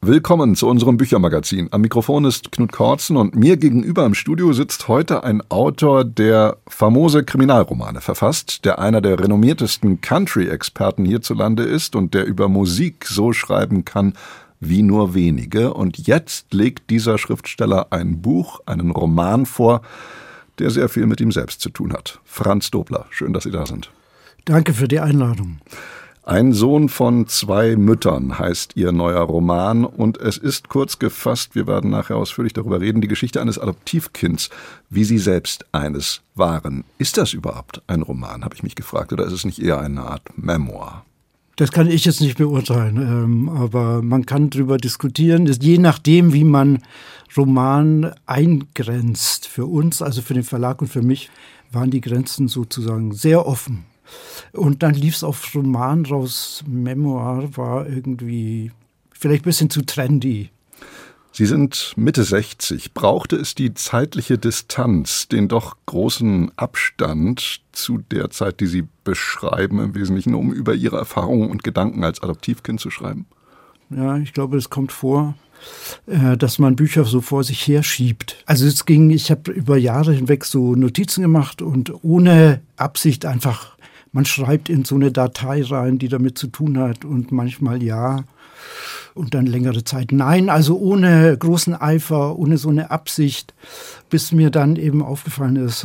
Willkommen zu unserem Büchermagazin. Am Mikrofon ist Knut Kortzen und mir gegenüber im Studio sitzt heute ein Autor, der famose Kriminalromane verfasst, der einer der renommiertesten Country-Experten hierzulande ist und der über Musik so schreiben kann wie nur wenige. Und jetzt legt dieser Schriftsteller ein Buch, einen Roman vor, der sehr viel mit ihm selbst zu tun hat. Franz Dobler, schön, dass Sie da sind. Danke für die Einladung. Ein Sohn von zwei Müttern heißt Ihr neuer Roman und es ist kurz gefasst, wir werden nachher ausführlich darüber reden, die Geschichte eines Adoptivkinds, wie Sie selbst eines waren. Ist das überhaupt ein Roman, habe ich mich gefragt, oder ist es nicht eher eine Art Memoir? Das kann ich jetzt nicht beurteilen, aber man kann darüber diskutieren, je nachdem, wie man Roman eingrenzt. Für uns, also für den Verlag und für mich, waren die Grenzen sozusagen sehr offen. Und dann lief es auf Roman raus. Memoir war irgendwie vielleicht ein bisschen zu trendy. Sie sind Mitte 60. Brauchte es die zeitliche Distanz, den doch großen Abstand zu der Zeit, die Sie beschreiben im Wesentlichen, um über Ihre Erfahrungen und Gedanken als Adoptivkind zu schreiben? Ja, ich glaube, es kommt vor, dass man Bücher so vor sich herschiebt. Also ich habe über Jahre hinweg so Notizen gemacht und ohne Absicht einfach, man schreibt in so eine Datei rein, die damit zu tun hat und manchmal ja und dann längere Zeit nein, also ohne großen Eifer, ohne so eine Absicht, bis mir dann eben aufgefallen ist,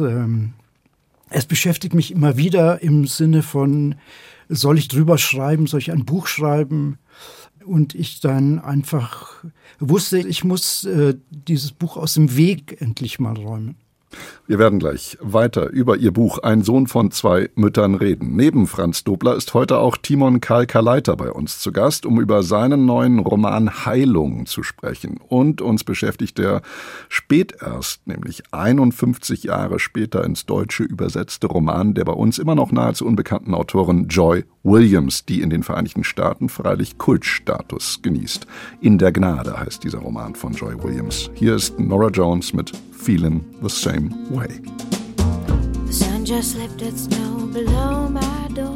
es beschäftigt mich immer wieder im Sinne von, soll ich drüber schreiben, soll ich ein Buch schreiben? Und ich dann einfach wusste, ich muss dieses Buch aus dem Weg endlich mal räumen. Wir werden gleich weiter über Ihr Buch Ein Sohn von zwei Müttern reden. Neben Franz Dobler ist heute auch Timon Kalkaleiter bei uns zu Gast, um über seinen neuen Roman Heilung zu sprechen. Und uns beschäftigt der spät erst, nämlich 51 Jahre später ins Deutsche übersetzte Roman der bei uns immer noch nahezu unbekannten Autorin Joy Williams, die in den Vereinigten Staaten freilich Kultstatus genießt. In der Gnade heißt dieser Roman von Joy Williams. Hier ist Norah Jones mit Feeling the Same Way. The sun just lifted snow below my door,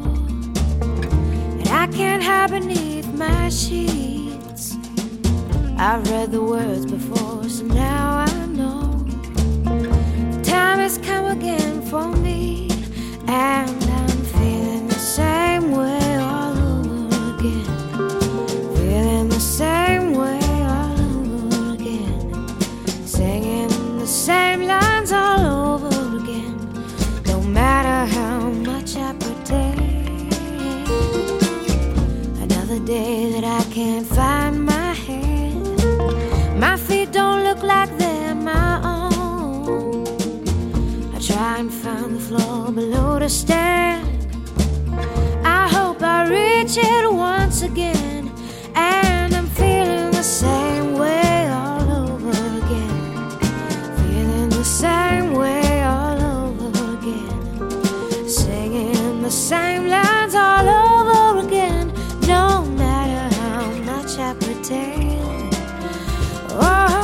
and I can't hide beneath my sheets. I've read the words before, so now I know the time has come again for me, and I'm feeling the same way all over again. Feeling the same way all over again. Singing the same lines all over again. No matter how much I pretend. Another day that I can't find my head. My feet don't look like they're my own. I try and find the floor below to stand. I hope I reach it once again. And I'm feeling the same way all over again. Feeling the same way all over again. Singing the same lines all over again. No matter how much I pretend. Oh,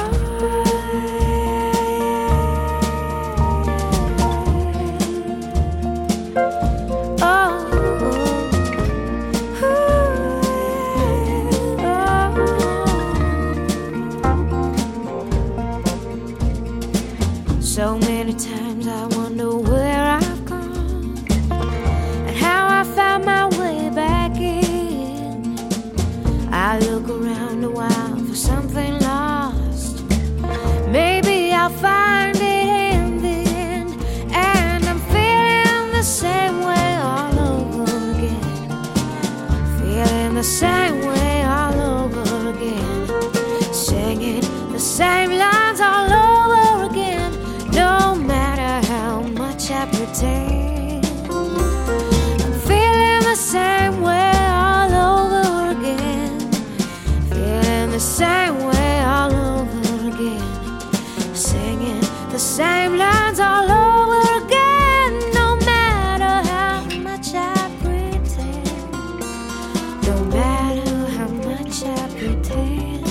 so many times I wonder where I've gone and how I found my way back in. I look around a while for something lost. Maybe I'll find it in the end. And I'm feeling the same way all over again. Feeling the same way all over again. Singing the same lines all over again. No matter how much I pretend, I'm feeling the same way all over again. Feeling the same way all over again. Singing the same lines all over again. No matter how much I pretend. No matter how much I pretend.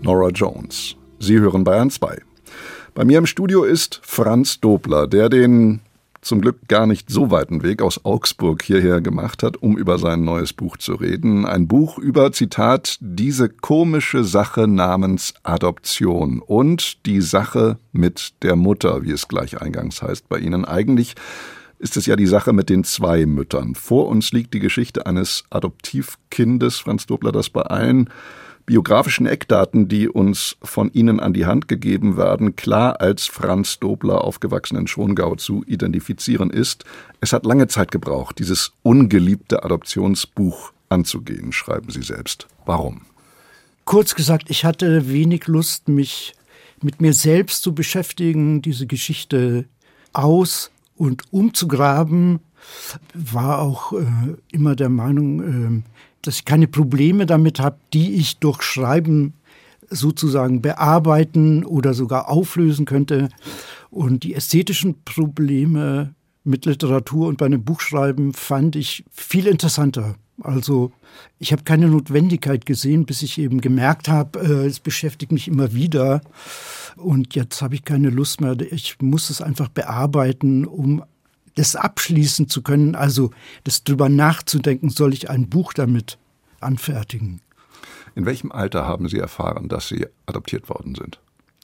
Norah Jones. Sie hören Bayern 2. Bei mir im Studio ist Franz Dobler, der den zum Glück gar nicht so weiten Weg aus Augsburg hierher gemacht hat, um über sein neues Buch zu reden. Ein Buch über, Zitat, diese komische Sache namens Adoption und die Sache mit der Mutter, wie es gleich eingangs heißt bei Ihnen. Eigentlich ist es ja die Sache mit den 2 Müttern. Vor uns liegt die Geschichte eines Adoptivkindes, Franz Dobler, das bei allen biografischen Eckdaten, die uns von Ihnen an die Hand gegeben werden, klar als Franz Dobler, aufgewachsen in Schongau, zu identifizieren ist. Es hat lange Zeit gebraucht, dieses ungeliebte Adoptionsbuch anzugehen, schreiben Sie selbst. Warum? Kurz gesagt, ich hatte wenig Lust, mich mit mir selbst zu beschäftigen, diese Geschichte aus- und umzugraben. War auch immer der Meinung, dass ich keine Probleme damit habe, die ich durch Schreiben sozusagen bearbeiten oder sogar auflösen könnte. Und die ästhetischen Probleme mit Literatur und bei einem Buchschreiben fand ich viel interessanter. Also ich habe keine Notwendigkeit gesehen, bis ich eben gemerkt habe, es beschäftigt mich immer wieder. Und jetzt habe ich keine Lust mehr. Ich muss es einfach bearbeiten, um das abschließen zu können, also das drüber nachzudenken, soll ich ein Buch damit anfertigen. In welchem Alter haben Sie erfahren, dass Sie adoptiert worden sind?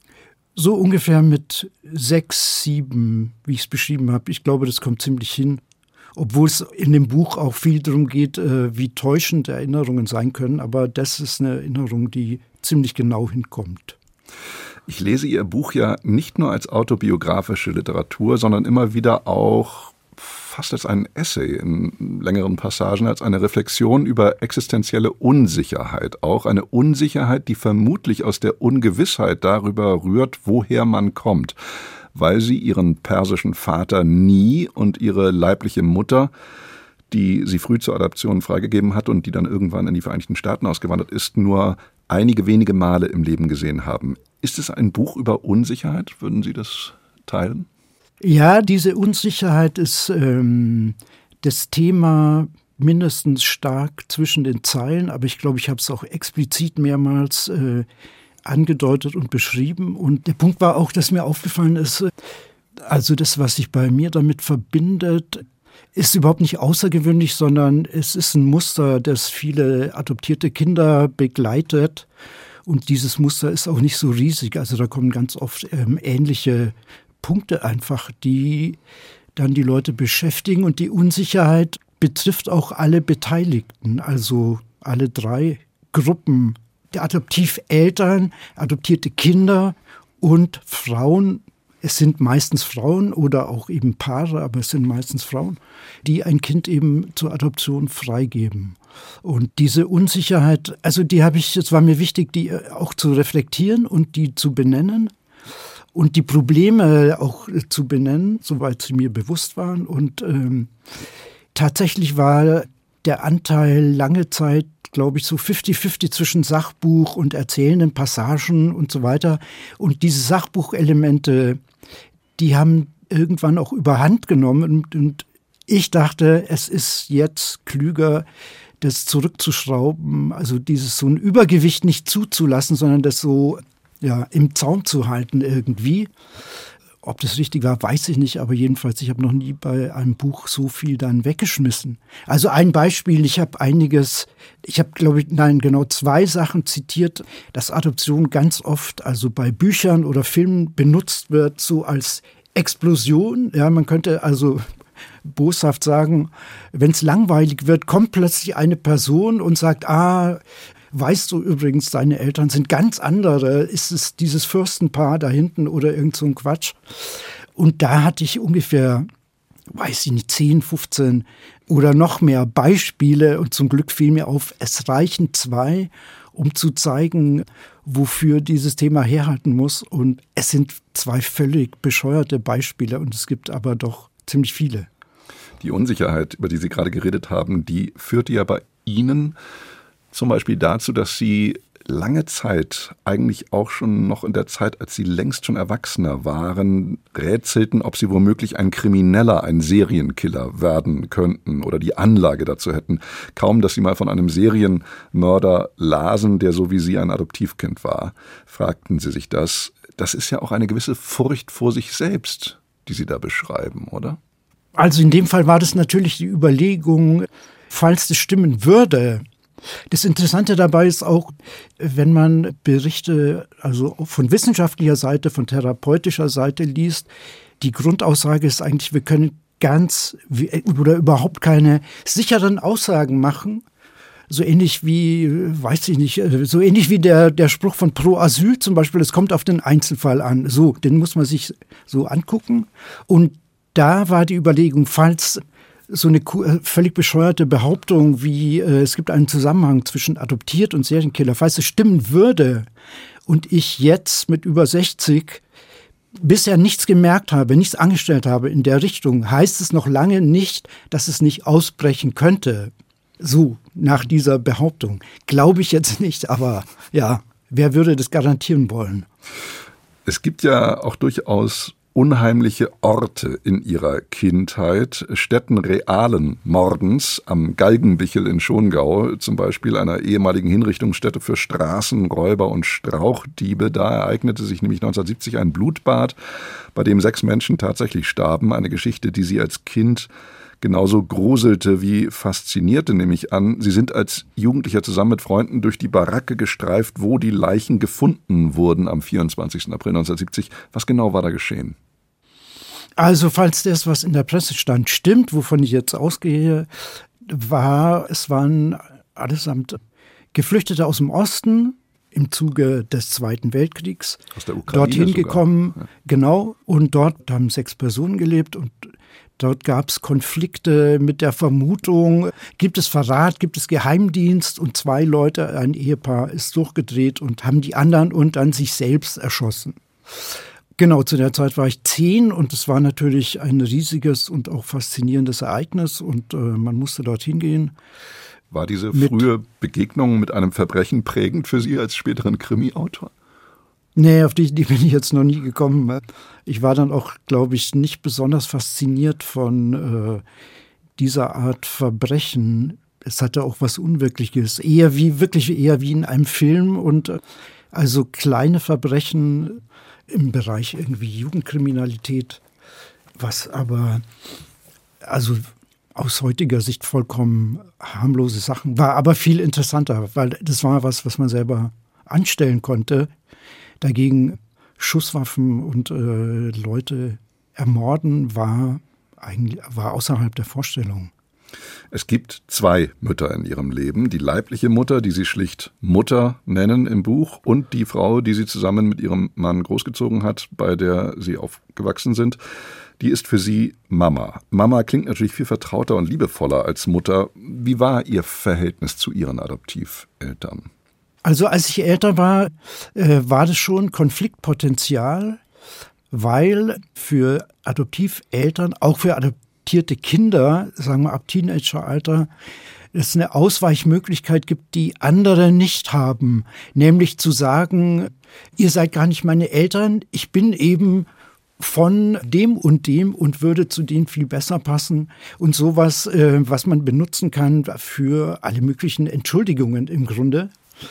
So ungefähr mit 6, 7, wie ich es beschrieben habe. Ich glaube, das kommt ziemlich hin. Obwohl es in dem Buch auch viel darum geht, wie täuschend Erinnerungen sein können. Aber das ist eine Erinnerung, die ziemlich genau hinkommt. Ich lese Ihr Buch ja nicht nur als autobiografische Literatur, sondern immer wieder auch fast als ein Essay in längeren Passagen, als eine Reflexion über existenzielle Unsicherheit. Auch eine Unsicherheit, die vermutlich aus der Ungewissheit darüber rührt, woher man kommt. Weil Sie Ihren persischen Vater nie und Ihre leibliche Mutter, die Sie früh zur Adoption freigegeben hat und die dann irgendwann in die Vereinigten Staaten ausgewandert ist, nur einige wenige Male im Leben gesehen haben. Ist es ein Buch über Unsicherheit? Würden Sie das teilen? Ja, diese Unsicherheit ist das Thema mindestens stark zwischen den Zeilen, aber ich glaube, ich habe es auch explizit mehrmals angedeutet und beschrieben. Und der Punkt war auch, dass mir aufgefallen ist, also das, was sich bei mir damit verbindet, ist überhaupt nicht außergewöhnlich, sondern es ist ein Muster, das viele adoptierte Kinder begleitet. Und dieses Muster ist auch nicht so riesig. Also da kommen ganz oft ähnliche Punkte einfach, die dann die Leute beschäftigen. Und die Unsicherheit betrifft auch alle Beteiligten, also alle 3 Gruppen. Die Adoptiveltern, adoptierte Kinder und Frauen. Es sind meistens Frauen oder auch eben Paare, aber es sind meistens Frauen, die ein Kind eben zur Adoption freigeben. Und diese Unsicherheit, also es war mir wichtig, die auch zu reflektieren und die zu benennen und die Probleme auch zu benennen, soweit sie mir bewusst waren. Und tatsächlich war der Anteil lange Zeit, glaube ich, so 50-50 zwischen Sachbuch und erzählenden Passagen und so weiter. Und diese Sachbuchelemente, die haben irgendwann auch überhand genommen. Und ich dachte, es ist jetzt klüger, das zurückzuschrauben, also so ein Übergewicht nicht zuzulassen, sondern das so im Zaum zu halten irgendwie. Ob das richtig war, weiß ich nicht, aber jedenfalls, ich habe noch nie bei einem Buch so viel dann weggeschmissen. Also ein Beispiel, ich habe glaube ich, 2 Sachen zitiert, dass Adoption ganz oft, also bei Büchern oder Filmen benutzt wird, so als Explosion. Ja, man könnte also boshaft sagen, wenn es langweilig wird, kommt plötzlich eine Person und sagt, weißt du übrigens, deine Eltern sind ganz andere, ist es dieses Fürstenpaar da hinten oder irgend so ein Quatsch. Und da hatte ich ungefähr, 10, 15 oder noch mehr Beispiele und zum Glück fiel mir auf, es reichen 2, um zu zeigen, wofür dieses Thema herhalten muss. Und es sind 2 völlig bescheuerte Beispiele und es gibt aber doch ziemlich viele. Die Unsicherheit, über die Sie gerade geredet haben, die führte ja bei Ihnen zum Beispiel dazu, dass Sie lange Zeit, eigentlich auch schon noch in der Zeit, als Sie längst schon Erwachsener waren, rätselten, ob Sie womöglich ein Krimineller, ein Serienkiller werden könnten oder die Anlage dazu hätten. Kaum, dass Sie mal von einem Serienmörder lasen, der so wie Sie ein Adoptivkind war, fragten Sie sich das. Das ist ja auch eine gewisse Furcht vor sich selbst, die Sie da beschreiben, oder? Also in dem Fall war das natürlich die Überlegung, falls das stimmen würde. Das Interessante dabei ist auch, wenn man Berichte also von wissenschaftlicher Seite, von therapeutischer Seite liest, die Grundaussage ist eigentlich, wir können oder überhaupt keine sicheren Aussagen machen. So ähnlich wie, weiß ich nicht, so ähnlich wie der Spruch von Pro Asyl zum Beispiel, es kommt auf den Einzelfall an. So, den muss man sich so angucken. Und da war die Überlegung, falls so eine völlig bescheuerte Behauptung wie es gibt einen Zusammenhang zwischen Adoptiert und Serienkiller, falls es stimmen würde und ich jetzt mit über 60 bisher nichts gemerkt habe, nichts angestellt habe in der Richtung, heißt es noch lange nicht, dass es nicht ausbrechen könnte. So, nach dieser Behauptung. Glaube ich jetzt nicht, aber ja, wer würde das garantieren wollen? Es gibt ja auch durchaus unheimliche Orte in ihrer Kindheit, Stätten realen Mordens, am Galgenbichel in Schongau, zum Beispiel einer ehemaligen Hinrichtungsstätte für Straßenräuber und Strauchdiebe. Da ereignete sich nämlich 1970 ein Blutbad, bei dem 6 Menschen tatsächlich starben. Eine Geschichte, die sie als Kind genauso gruselte wie faszinierte, nehme ich an. Sie sind als Jugendlicher zusammen mit Freunden durch die Baracke gestreift, wo die Leichen gefunden wurden am 24. April 1970. Was genau war da geschehen? Also falls das, was in der Presse stand, stimmt, wovon ich jetzt ausgehe, es waren allesamt Geflüchtete aus dem Osten im Zuge des Zweiten Weltkriegs aus der Ukraine dorthin sogar gekommen. Ja. Genau, und dort haben 6 Personen gelebt und dort gab es Konflikte mit der Vermutung, gibt es Verrat, gibt es Geheimdienst, und 2 Leute, ein Ehepaar, ist durchgedreht und haben die anderen und dann sich selbst erschossen. Genau, zu der Zeit war ich 10 und es war natürlich ein riesiges und auch faszinierendes Ereignis und man musste dorthin gehen. War diese frühe Begegnung mit einem Verbrechen prägend für Sie als späteren Krimi-Autor? Nee, auf die Idee bin ich jetzt noch nie gekommen. Ich war dann auch, glaube ich, nicht besonders fasziniert von dieser Art Verbrechen. Es hatte auch was Unwirkliches, eher wie in einem Film, und also kleine Verbrechen im Bereich irgendwie Jugendkriminalität, was aber also aus heutiger Sicht vollkommen harmlose Sachen war, aber viel interessanter, weil das war was man selber anstellen konnte. Dagegen Schusswaffen und Leute ermorden war außerhalb der Vorstellung. Es gibt 2 Mütter in ihrem Leben. Die leibliche Mutter, die sie schlicht Mutter nennen im Buch, und die Frau, die sie zusammen mit ihrem Mann großgezogen hat, bei der sie aufgewachsen sind. Die ist für sie Mama. Mama klingt natürlich viel vertrauter und liebevoller als Mutter. Wie war Ihr Verhältnis zu Ihren Adoptiveltern? Also als ich älter war, war das schon Konfliktpotenzial, weil für Adoptiveltern, auch für adoptierte Kinder, sagen wir ab Teenageralter, es eine Ausweichmöglichkeit gibt, die andere nicht haben. Nämlich zu sagen, ihr seid gar nicht meine Eltern, ich bin eben von dem und würde zu denen viel besser passen, und sowas, was man benutzen kann für alle möglichen Entschuldigungen im Grunde.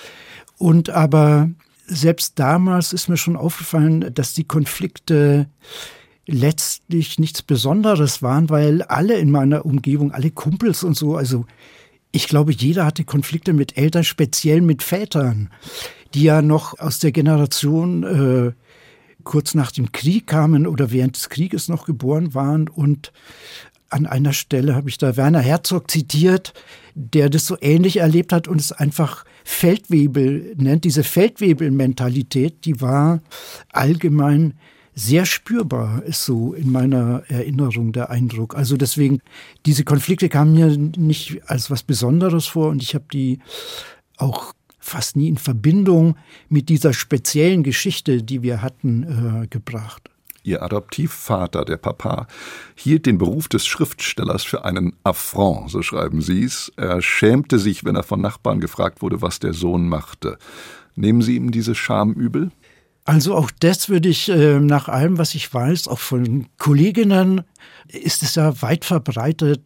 Und aber selbst damals ist mir schon aufgefallen, dass die Konflikte letztlich nichts Besonderes waren, weil alle in meiner Umgebung, alle Kumpels und so, also ich glaube, jeder hatte Konflikte mit Eltern, speziell mit Vätern, die ja noch aus der Generation kurz nach dem Krieg kamen oder während des Krieges noch geboren waren. Und an einer Stelle habe ich da Werner Herzog zitiert, der das so ähnlich erlebt hat und es einfach Feldwebel nennt. Diese Feldwebel-Mentalität, die war allgemein sehr spürbar, ist so in meiner Erinnerung der Eindruck. Also deswegen, diese Konflikte kamen mir nicht als was Besonderes vor, und ich habe die auch fast nie in Verbindung mit dieser speziellen Geschichte, die wir hatten, gebracht. Ihr Adoptivvater, der Papa, hielt den Beruf des Schriftstellers für einen Affront, so schreiben Sie es. Er schämte sich, wenn er von Nachbarn gefragt wurde, was der Sohn machte. Nehmen Sie ihm diese Scham übel? Also auch das würde ich, nach allem, was ich weiß, auch von Kolleginnen, ist es ja weit verbreitet,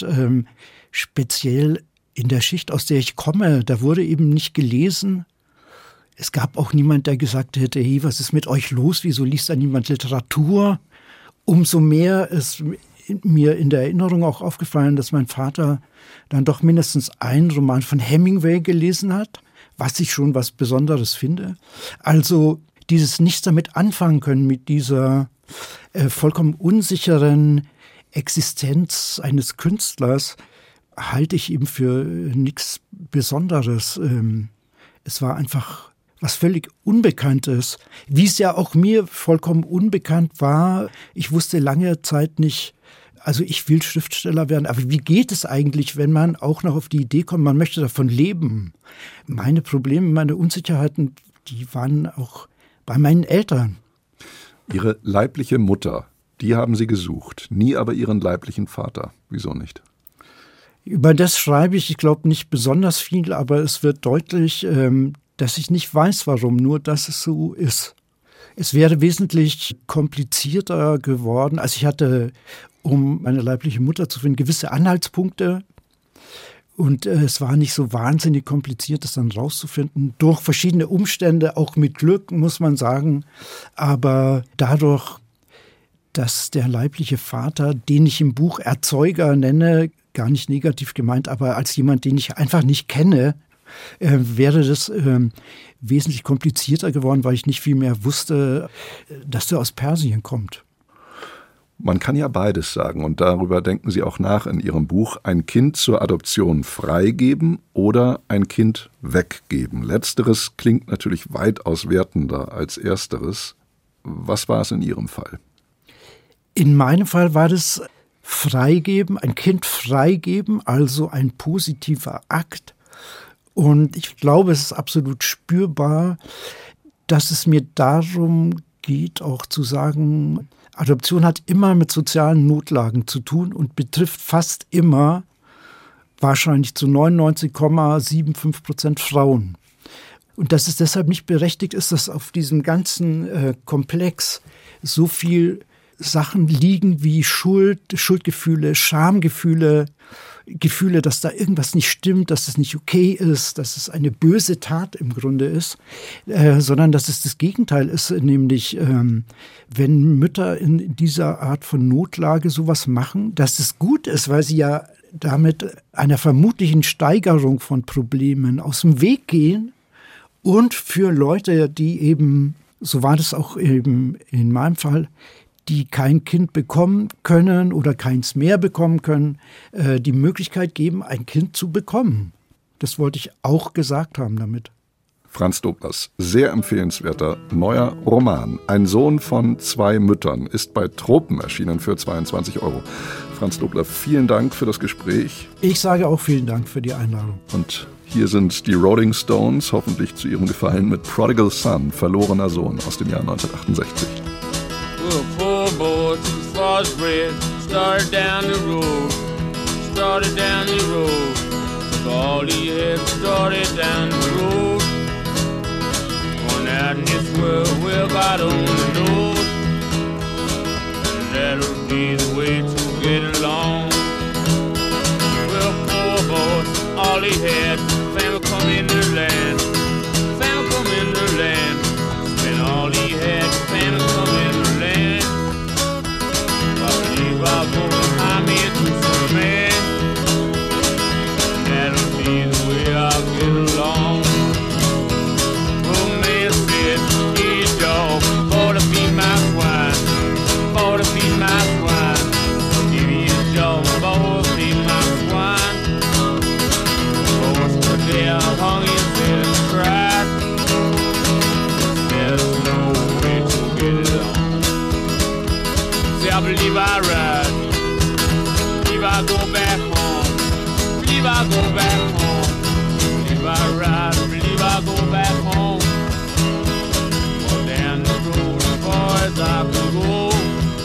speziell in der Schicht, aus der ich komme. Da wurde eben nicht gelesen. Es gab auch niemand, der gesagt hätte, hey, was ist mit euch los? Wieso liest da niemand Literatur? Umso mehr ist mir in der Erinnerung auch aufgefallen, dass mein Vater dann doch mindestens einen Roman von Hemingway gelesen hat, was ich schon was Besonderes finde. Also dieses Nichts damit anfangen können, mit dieser vollkommen unsicheren Existenz eines Künstlers, halte ich eben für nichts Besonderes. Es war einfach was völlig Unbekanntes, wie es ja auch mir vollkommen unbekannt war. Ich wusste lange Zeit nicht, also ich will Schriftsteller werden, aber wie geht es eigentlich, wenn man auch noch auf die Idee kommt, man möchte davon leben? Meine Probleme, meine Unsicherheiten, die waren auch bei meinen Eltern. Ihre leibliche Mutter, die haben Sie gesucht, nie aber Ihren leiblichen Vater. Wieso nicht? Über das schreibe ich glaube, nicht besonders viel, aber es wird deutlich, dass ich nicht weiß, warum, nur dass es so ist. Es wäre wesentlich komplizierter geworden. Also ich hatte, um meine leibliche Mutter zu finden, gewisse Anhaltspunkte. Und es war nicht so wahnsinnig kompliziert, das dann rauszufinden. Durch verschiedene Umstände, auch mit Glück, muss man sagen. Aber dadurch, dass der leibliche Vater, den ich im Buch Erzeuger nenne, gar nicht negativ gemeint, aber als jemand, den ich einfach nicht kenne, wäre das wesentlich komplizierter geworden, weil ich nicht viel mehr wusste, dass er aus Persien kommt. Man kann ja beides sagen und darüber denken Sie auch nach in Ihrem Buch, ein Kind zur Adoption freigeben oder ein Kind weggeben. Letzteres klingt natürlich weitaus wertender als ersteres. Was war es in Ihrem Fall? In meinem Fall war das freigeben, ein Kind freigeben, also ein positiver Akt. Und ich glaube, es ist absolut spürbar, dass es mir darum geht, auch zu sagen, Adoption hat immer mit sozialen Notlagen zu tun und betrifft fast immer, wahrscheinlich zu 99,75% Frauen. Und dass es deshalb nicht berechtigt ist, dass auf diesem ganzen Komplex so viel Sachen liegen wie Schuld, Schuldgefühle, Schamgefühle, Gefühle, dass da irgendwas nicht stimmt, dass es nicht okay ist, dass es eine böse Tat im Grunde ist, sondern dass es das Gegenteil ist, nämlich wenn Mütter in dieser Art von Notlage sowas machen, dass es gut ist, weil sie ja damit einer vermutlichen Steigerung von Problemen aus dem Weg gehen und für Leute, die eben, so war das auch eben in meinem Fall, die kein Kind bekommen können oder keins mehr bekommen können, die Möglichkeit geben, ein Kind zu bekommen. Das wollte ich auch gesagt haben damit. Franz Doblers, sehr empfehlenswerter neuer Roman. Ein Sohn von zwei Müttern ist bei Tropen erschienen für 22 €. Franz Dobler, vielen Dank für das Gespräch. Ich sage auch vielen Dank für die Einladung. Und hier sind die Rolling Stones, hoffentlich zu Ihrem Gefallen, mit Prodigal Son, verlorener Sohn aus dem Jahr 1968. Well, poor boy, too far red, started down the road, took all he had, started down the road, going out in this world, well, God only knows, and that'll be the way to get along. Well, poor boy, all he had, family come in the land, spent all he had, family come in the land. I believe I'll go behind me to some man. That'll be the way I'll get along. Oh, man said, hey, dog, for to be my swine, for to be my swine. Give me a dog, for to be my swine. Horse put there, hung his head and cried. There's no way to get it on. I believe I ride, believe I go back home, believe I go back home, believe I ride, believe I go back home. Well, down the road as far as I can go,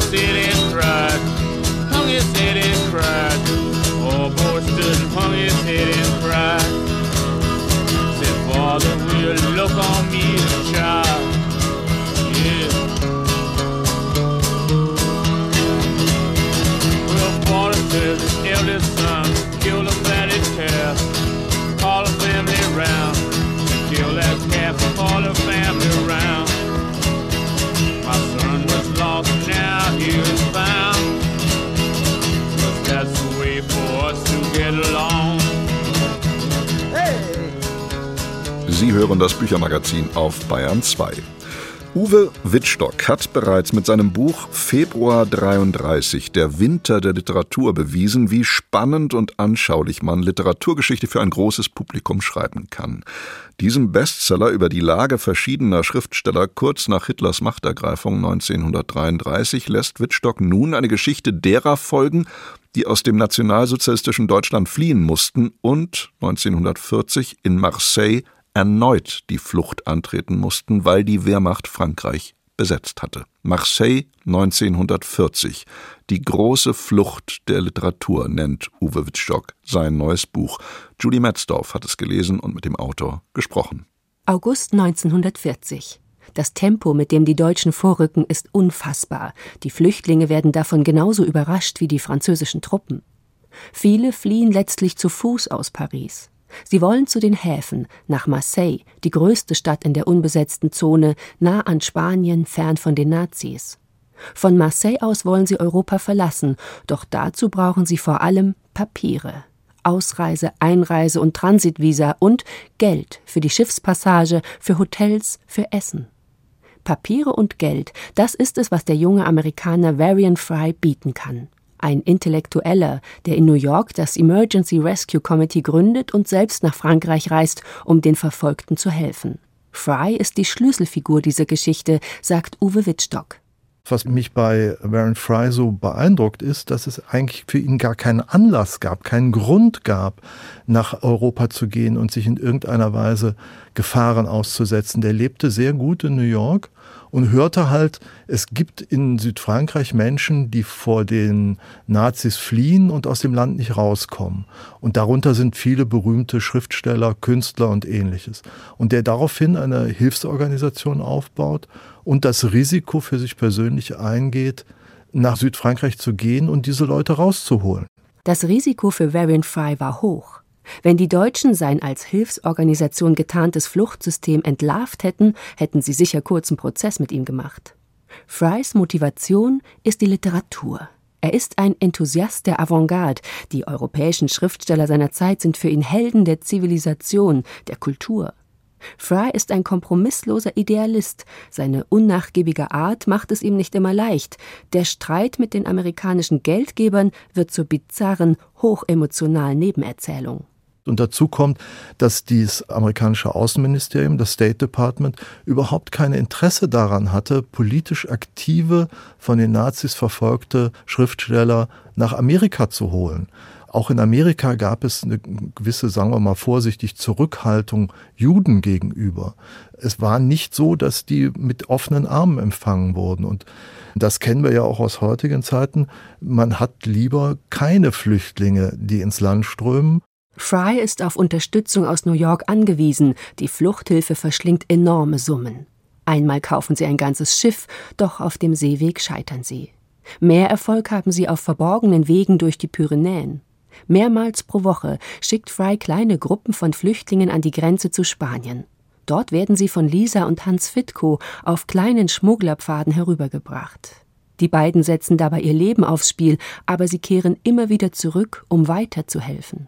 head and cried, hung his head and cried. Oh, boy stood and hung his head and cried. Said, Father, will you look on me as a child? Yeah. Well, Father said his eldest son killed a fatted calf, call the family round, kill that calf and call the family round. My son was lost, now he is found, 'cause that's the way for us to get along. Sie hören das Büchermagazin auf Bayern 2. Uwe Wittstock hat bereits mit seinem Buch Februar 33, der Winter der Literatur, bewiesen, wie spannend und anschaulich man Literaturgeschichte für ein großes Publikum schreiben kann. Diesem Bestseller über die Lage verschiedener Schriftsteller kurz nach Hitlers Machtergreifung 1933 lässt Wittstock nun eine Geschichte derer folgen, die aus dem nationalsozialistischen Deutschland fliehen mussten und 1940 in Marseille erneut die Flucht antreten mussten, weil die Wehrmacht Frankreich besetzt hatte. Marseille 1940. Die große Flucht der Literatur nennt Uwe Wittstock sein neues Buch. Judy Metzdorf hat es gelesen und mit dem Autor gesprochen. August 1940. Das Tempo, mit dem die Deutschen vorrücken, ist unfassbar. Die Flüchtlinge werden davon genauso überrascht wie die französischen Truppen. Viele fliehen letztlich zu Fuß aus Paris. Sie wollen zu den Häfen, nach Marseille, die größte Stadt in der unbesetzten Zone, nah an Spanien, fern von den Nazis. Von Marseille aus wollen sie Europa verlassen, doch dazu brauchen sie vor allem Papiere. Ausreise-, Einreise- und Transitvisa und Geld für die Schiffspassage, für Hotels, für Essen. Papiere und Geld, das ist es, was der junge Amerikaner Varian Fry bieten kann. Ein Intellektueller, der in New York das Emergency Rescue Committee gründet und selbst nach Frankreich reist, um den Verfolgten zu helfen. Fry ist die Schlüsselfigur dieser Geschichte, sagt Uwe Wittstock. Was mich bei Varian Fry so beeindruckt ist, dass es eigentlich für ihn gar keinen Anlass gab, keinen Grund gab, nach Europa zu gehen und sich in irgendeiner Weise Gefahren auszusetzen. Der lebte sehr gut in New York und hörte halt, es gibt in Südfrankreich Menschen, die vor den Nazis fliehen und aus dem Land nicht rauskommen. Und darunter sind viele berühmte Schriftsteller, Künstler und Ähnliches. Und der daraufhin eine Hilfsorganisation aufbaut und das Risiko für sich persönlich eingeht, nach Südfrankreich zu gehen und diese Leute rauszuholen. Das Risiko für Varian Fry war hoch. Wenn die Deutschen sein als Hilfsorganisation getarntes Fluchtsystem entlarvt hätten, hätten sie sicher kurzen Prozess mit ihm gemacht. Frys Motivation ist die Literatur. Er ist ein Enthusiast der Avantgarde. Die europäischen Schriftsteller seiner Zeit sind für ihn Helden der Zivilisation, der Kultur. Fry ist ein kompromissloser Idealist. Seine unnachgiebige Art macht es ihm nicht immer leicht. Der Streit mit den amerikanischen Geldgebern wird zur bizarren, hochemotionalen Nebenerzählung. Und dazu kommt, dass das amerikanische Außenministerium, das State Department, überhaupt kein Interesse daran hatte, politisch aktive, von den Nazis verfolgte Schriftsteller nach Amerika zu holen. Auch in Amerika gab es eine gewisse, sagen wir mal vorsichtig, Zurückhaltung Juden gegenüber. Es war nicht so, dass die mit offenen Armen empfangen wurden. Und das kennen wir ja auch aus heutigen Zeiten. Man hat lieber keine Flüchtlinge, die ins Land strömen. Fry ist auf Unterstützung aus New York angewiesen. Die Fluchthilfe verschlingt enorme Summen. Einmal kaufen sie ein ganzes Schiff, doch auf dem Seeweg scheitern sie. Mehr Erfolg haben sie auf verborgenen Wegen durch die Pyrenäen. Mehrmals pro Woche schickt Fry kleine Gruppen von Flüchtlingen an die Grenze zu Spanien. Dort werden sie von Lisa und Hans Fitko auf kleinen Schmugglerpfaden herübergebracht. Die beiden setzen dabei ihr Leben aufs Spiel, aber sie kehren immer wieder zurück, um weiterzuhelfen.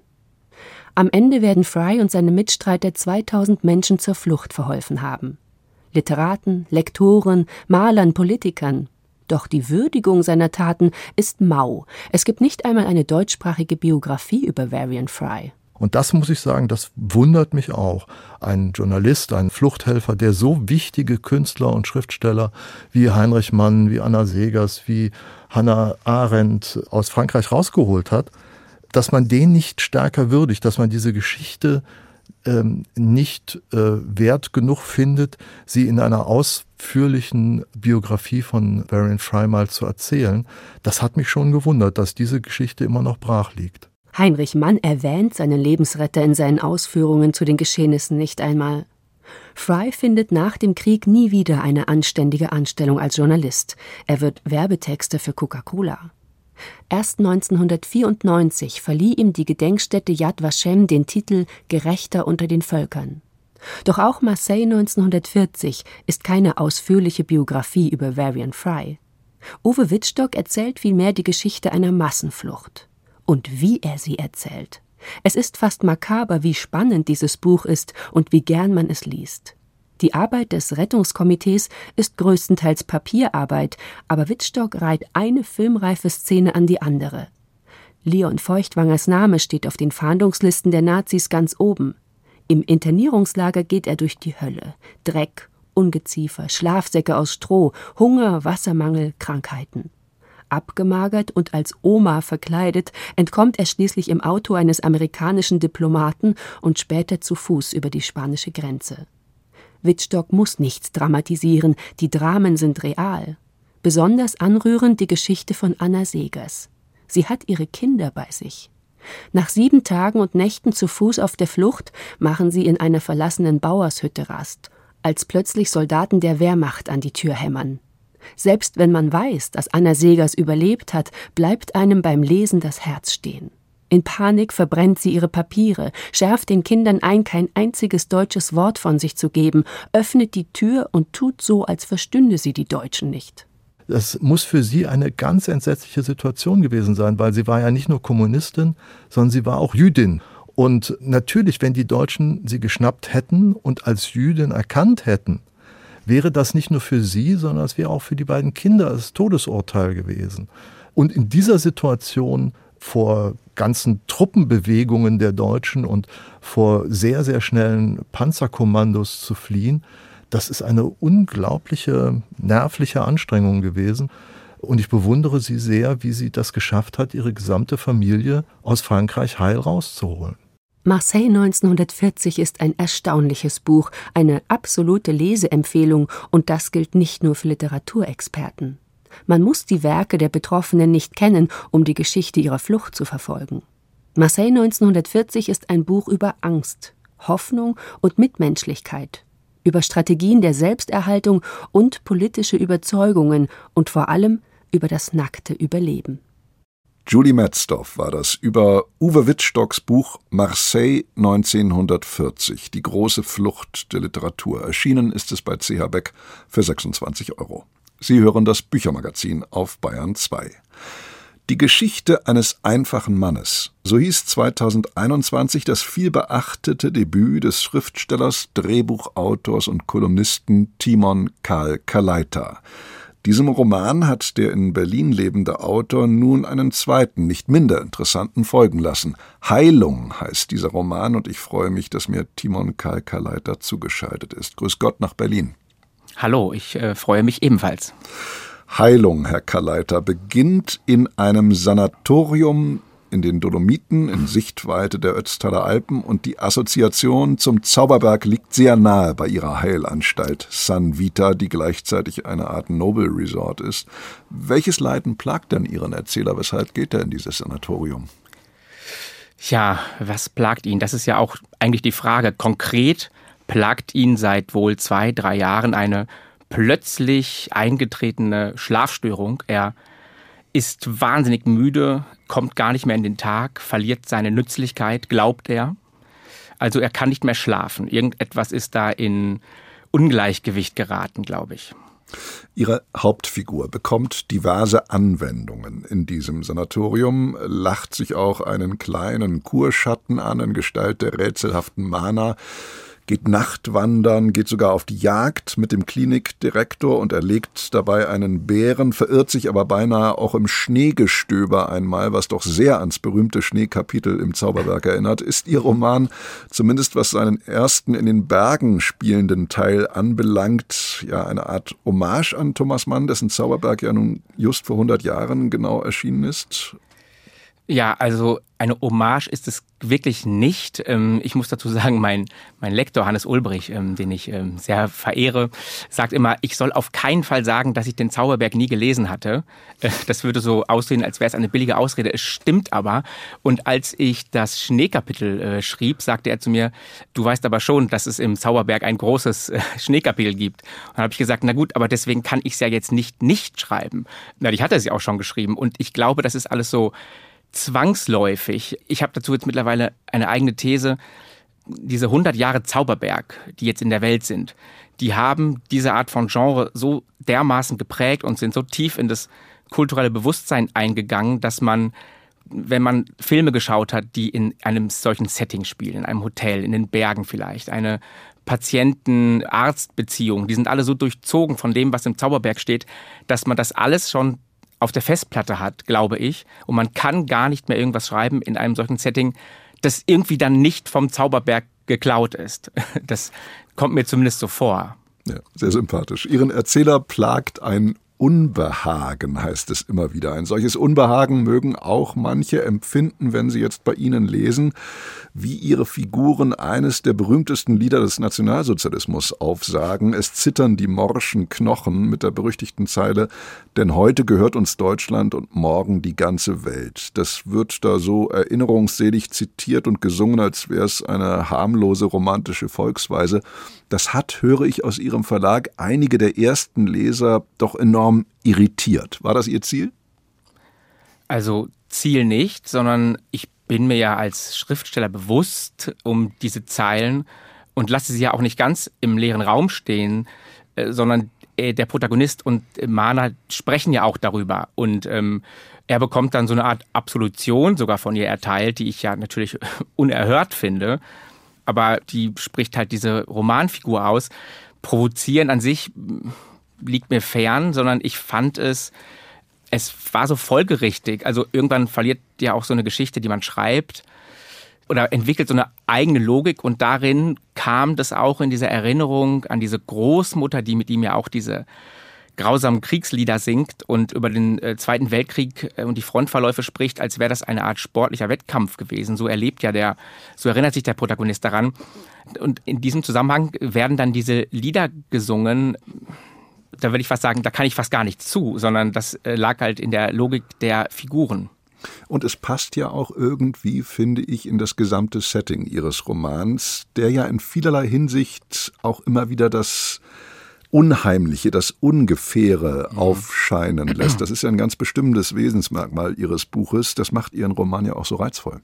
Am Ende werden Fry und seine Mitstreiter 2000 Menschen zur Flucht verholfen haben. Literaten, Lektoren, Malern, Politikern. Doch die Würdigung seiner Taten ist mau. Es gibt nicht einmal eine deutschsprachige Biografie über Varian Fry. Und das muss ich sagen, das wundert mich auch. Ein Journalist, ein Fluchthelfer, der so wichtige Künstler und Schriftsteller wie Heinrich Mann, wie Anna Segers, wie Hannah Arendt aus Frankreich rausgeholt hat, dass man den nicht stärker würdigt, dass man diese Geschichte nicht wert genug findet, sie in einer ausführlichen Biografie von Varian Fry mal zu erzählen. Das hat mich schon gewundert, dass diese Geschichte immer noch brach liegt. Heinrich Mann erwähnt seinen Lebensretter in seinen Ausführungen zu den Geschehnissen nicht einmal. Fry findet nach dem Krieg nie wieder eine anständige Anstellung als Journalist. Er wird Werbetexter für Coca-Cola. Erst 1994 verlieh ihm die Gedenkstätte Yad Vashem den Titel Gerechter unter den Völkern. Doch auch Marseille 1940 ist keine ausführliche Biografie über Varian Fry. Uwe Wittstock erzählt vielmehr die Geschichte einer Massenflucht. Und wie er sie erzählt. Es ist fast makaber, wie spannend dieses Buch ist und wie gern man es liest. Die Arbeit des Rettungskomitees ist größtenteils Papierarbeit, aber Wittstock reiht eine filmreife Szene an die andere. Leon Feuchtwangers Name steht auf den Fahndungslisten der Nazis ganz oben. Im Internierungslager geht er durch die Hölle. Dreck, Ungeziefer, Schlafsäcke aus Stroh, Hunger, Wassermangel, Krankheiten. Abgemagert und als Oma verkleidet, entkommt er schließlich im Auto eines amerikanischen Diplomaten und später zu Fuß über die spanische Grenze. Wittstock muss nichts dramatisieren, die Dramen sind real. Besonders anrührend die Geschichte von Anna Segers. Sie hat ihre Kinder bei sich. Nach 7 Tagen und Nächten zu Fuß auf der Flucht machen sie in einer verlassenen Bauershütte Rast, als plötzlich Soldaten der Wehrmacht an die Tür hämmern. Selbst wenn man weiß, dass Anna Segers überlebt hat, bleibt einem beim Lesen das Herz stehen. In Panik verbrennt sie ihre Papiere, schärft den Kindern ein, kein einziges deutsches Wort von sich zu geben, öffnet die Tür und tut so, als verstünde sie die Deutschen nicht. Das muss für sie eine ganz entsetzliche Situation gewesen sein, weil sie war ja nicht nur Kommunistin, sondern sie war auch Jüdin. Und natürlich, wenn die Deutschen sie geschnappt hätten und als Jüdin erkannt hätten, wäre das nicht nur für sie, sondern es wäre auch für die beiden Kinder das Todesurteil gewesen. Und in dieser Situation vor ganzen Truppenbewegungen der Deutschen und vor sehr, sehr schnellen Panzerkommandos zu fliehen, das ist eine unglaubliche nervliche Anstrengung gewesen. Und ich bewundere sie sehr, wie sie das geschafft hat, ihre gesamte Familie aus Frankreich heil rauszuholen. Marseille 1940 ist ein erstaunliches Buch, eine absolute Leseempfehlung, und das gilt nicht nur für Literaturexperten. Man muss die Werke der Betroffenen nicht kennen, um die Geschichte ihrer Flucht zu verfolgen. Marseille 1940 ist ein Buch über Angst, Hoffnung und Mitmenschlichkeit, über Strategien der Selbsterhaltung und politische Überzeugungen und vor allem über das nackte Überleben. Julie Metzdorf war das über Uwe Wittstocks Buch Marseille 1940, die große Flucht der Literatur. Erschienen ist es bei CH Beck für 26 €. Sie hören das Büchermagazin auf Bayern 2. Die Geschichte eines einfachen Mannes. So hieß 2021 das vielbeachtete Debüt des Schriftstellers, Drehbuchautors und Kolumnisten Timon Karl Kaleita. Diesem Roman hat der in Berlin lebende Autor nun einen zweiten, nicht minder interessanten folgen lassen. Heilung heißt dieser Roman und ich freue mich, dass mir Timon Karl Kaleita zugeschaltet ist. Grüß Gott nach Berlin. Hallo, ich freue mich ebenfalls. Heilung, Herr Kaleita, beginnt in einem Sanatorium in den Dolomiten in Sichtweite der Ötztaler Alpen und die Assoziation zum Zauberberg liegt sehr nahe bei ihrer Heilanstalt San Vita, die gleichzeitig eine Art Noble Resort ist. Welches Leiden plagt denn Ihren Erzähler? Weshalb geht er in dieses Sanatorium? Ja, was plagt ihn? Das ist ja auch eigentlich die Frage. Konkret plagt ihn seit wohl 2-3 Jahren eine plötzlich eingetretene Schlafstörung. Er ist wahnsinnig müde, kommt gar nicht mehr in den Tag, verliert seine Nützlichkeit, glaubt er. Also er kann nicht mehr schlafen. Irgendetwas ist da in Ungleichgewicht geraten, glaube ich. Ihre Hauptfigur bekommt diverse Anwendungen in diesem Sanatorium, lacht sich auch einen kleinen Kurschatten an in Gestalt der rätselhaften Mana, geht Nachtwandern, geht sogar auf die Jagd mit dem Klinikdirektor und erlegt dabei einen Bären, verirrt sich aber beinahe auch im Schneegestöber einmal, was doch sehr ans berühmte Schneekapitel im Zauberberg erinnert. Ist Ihr Roman, zumindest was seinen ersten in den Bergen spielenden Teil anbelangt, ja eine Art Hommage an Thomas Mann, dessen Zauberberg ja nun just vor 100 Jahren genau erschienen ist? Ja, also eine Hommage ist es wirklich nicht. Ich muss dazu sagen, mein Lektor Hannes Ulbrich, den ich sehr verehre, sagt immer, ich soll auf keinen Fall sagen, dass ich den Zauberberg nie gelesen hatte. Das würde so aussehen, als wäre es eine billige Ausrede. Es stimmt aber. Und als ich das Schneekapitel schrieb, sagte er zu mir, du weißt aber schon, dass es im Zauberberg ein großes Schneekapitel gibt. Und dann habe ich gesagt, na gut, aber deswegen kann ich es ja jetzt nicht schreiben. Na, ich hatte es ja auch schon geschrieben. Und ich glaube, das ist alles so zwangsläufig. Ich habe dazu jetzt mittlerweile eine eigene These. Diese 100 Jahre Zauberberg, die jetzt in der Welt sind, die haben diese Art von Genre so dermaßen geprägt und sind so tief in das kulturelle Bewusstsein eingegangen, dass man, wenn man Filme geschaut hat, die in einem solchen Setting spielen, in einem Hotel, in den Bergen vielleicht, eine Patienten-Arzt-Beziehung, die sind alle so durchzogen von dem, was im Zauberberg steht, dass man das alles schon auf der Festplatte hat, glaube ich. Und man kann gar nicht mehr irgendwas schreiben in einem solchen Setting, das irgendwie dann nicht vom Zauberberg geklaut ist. Das kommt mir zumindest so vor. Ja, sehr sympathisch. Ihren Erzähler plagt ein Unbehagen, heißt es immer wieder. Ein solches Unbehagen mögen auch manche empfinden, wenn sie jetzt bei Ihnen lesen, wie Ihre Figuren eines der berühmtesten Lieder des Nationalsozialismus aufsagen. Es zittern die morschen Knochen mit der berüchtigten Zeile, denn heute gehört uns Deutschland und morgen die ganze Welt. Das wird da so erinnerungsselig zitiert und gesungen, als wäre es eine harmlose romantische Volksweise. Das hat, höre ich aus Ihrem Verlag, einige der ersten Leser doch enorm irritiert. War das Ihr Ziel? Also Ziel nicht, sondern ich bin mir ja als Schriftsteller bewusst um diese Zeilen und lasse sie ja auch nicht ganz im leeren Raum stehen, sondern der Protagonist und Mahner sprechen ja auch darüber. Und er bekommt dann so eine Art Absolution sogar von ihr erteilt, die ich ja natürlich unerhört finde. Aber die spricht halt diese Romanfigur aus. Provozieren an sich liegt mir fern, sondern ich fand es war so folgerichtig. Also irgendwann verliert ja auch so eine Geschichte, die man schreibt oder entwickelt so eine eigene Logik. Und darin kam das auch in dieser Erinnerung an diese Großmutter, die mit ihm ja auch diese grausamen Kriegslieder singt und über den Zweiten Weltkrieg und die Frontverläufe spricht, als wäre das eine Art sportlicher Wettkampf gewesen. So erinnert sich der Protagonist daran. Und in diesem Zusammenhang werden dann diese Lieder gesungen. Da würde ich fast sagen, da kann ich fast gar nicht zu, sondern das lag halt in der Logik der Figuren. Und es passt ja auch irgendwie, finde ich, in das gesamte Setting Ihres Romans, der ja in vielerlei Hinsicht auch immer wieder das Unheimliche, das Ungefähre aufscheinen lässt. Das ist ja ein ganz bestimmtes Wesensmerkmal Ihres Buches. Das macht Ihren Roman ja auch so reizvoll.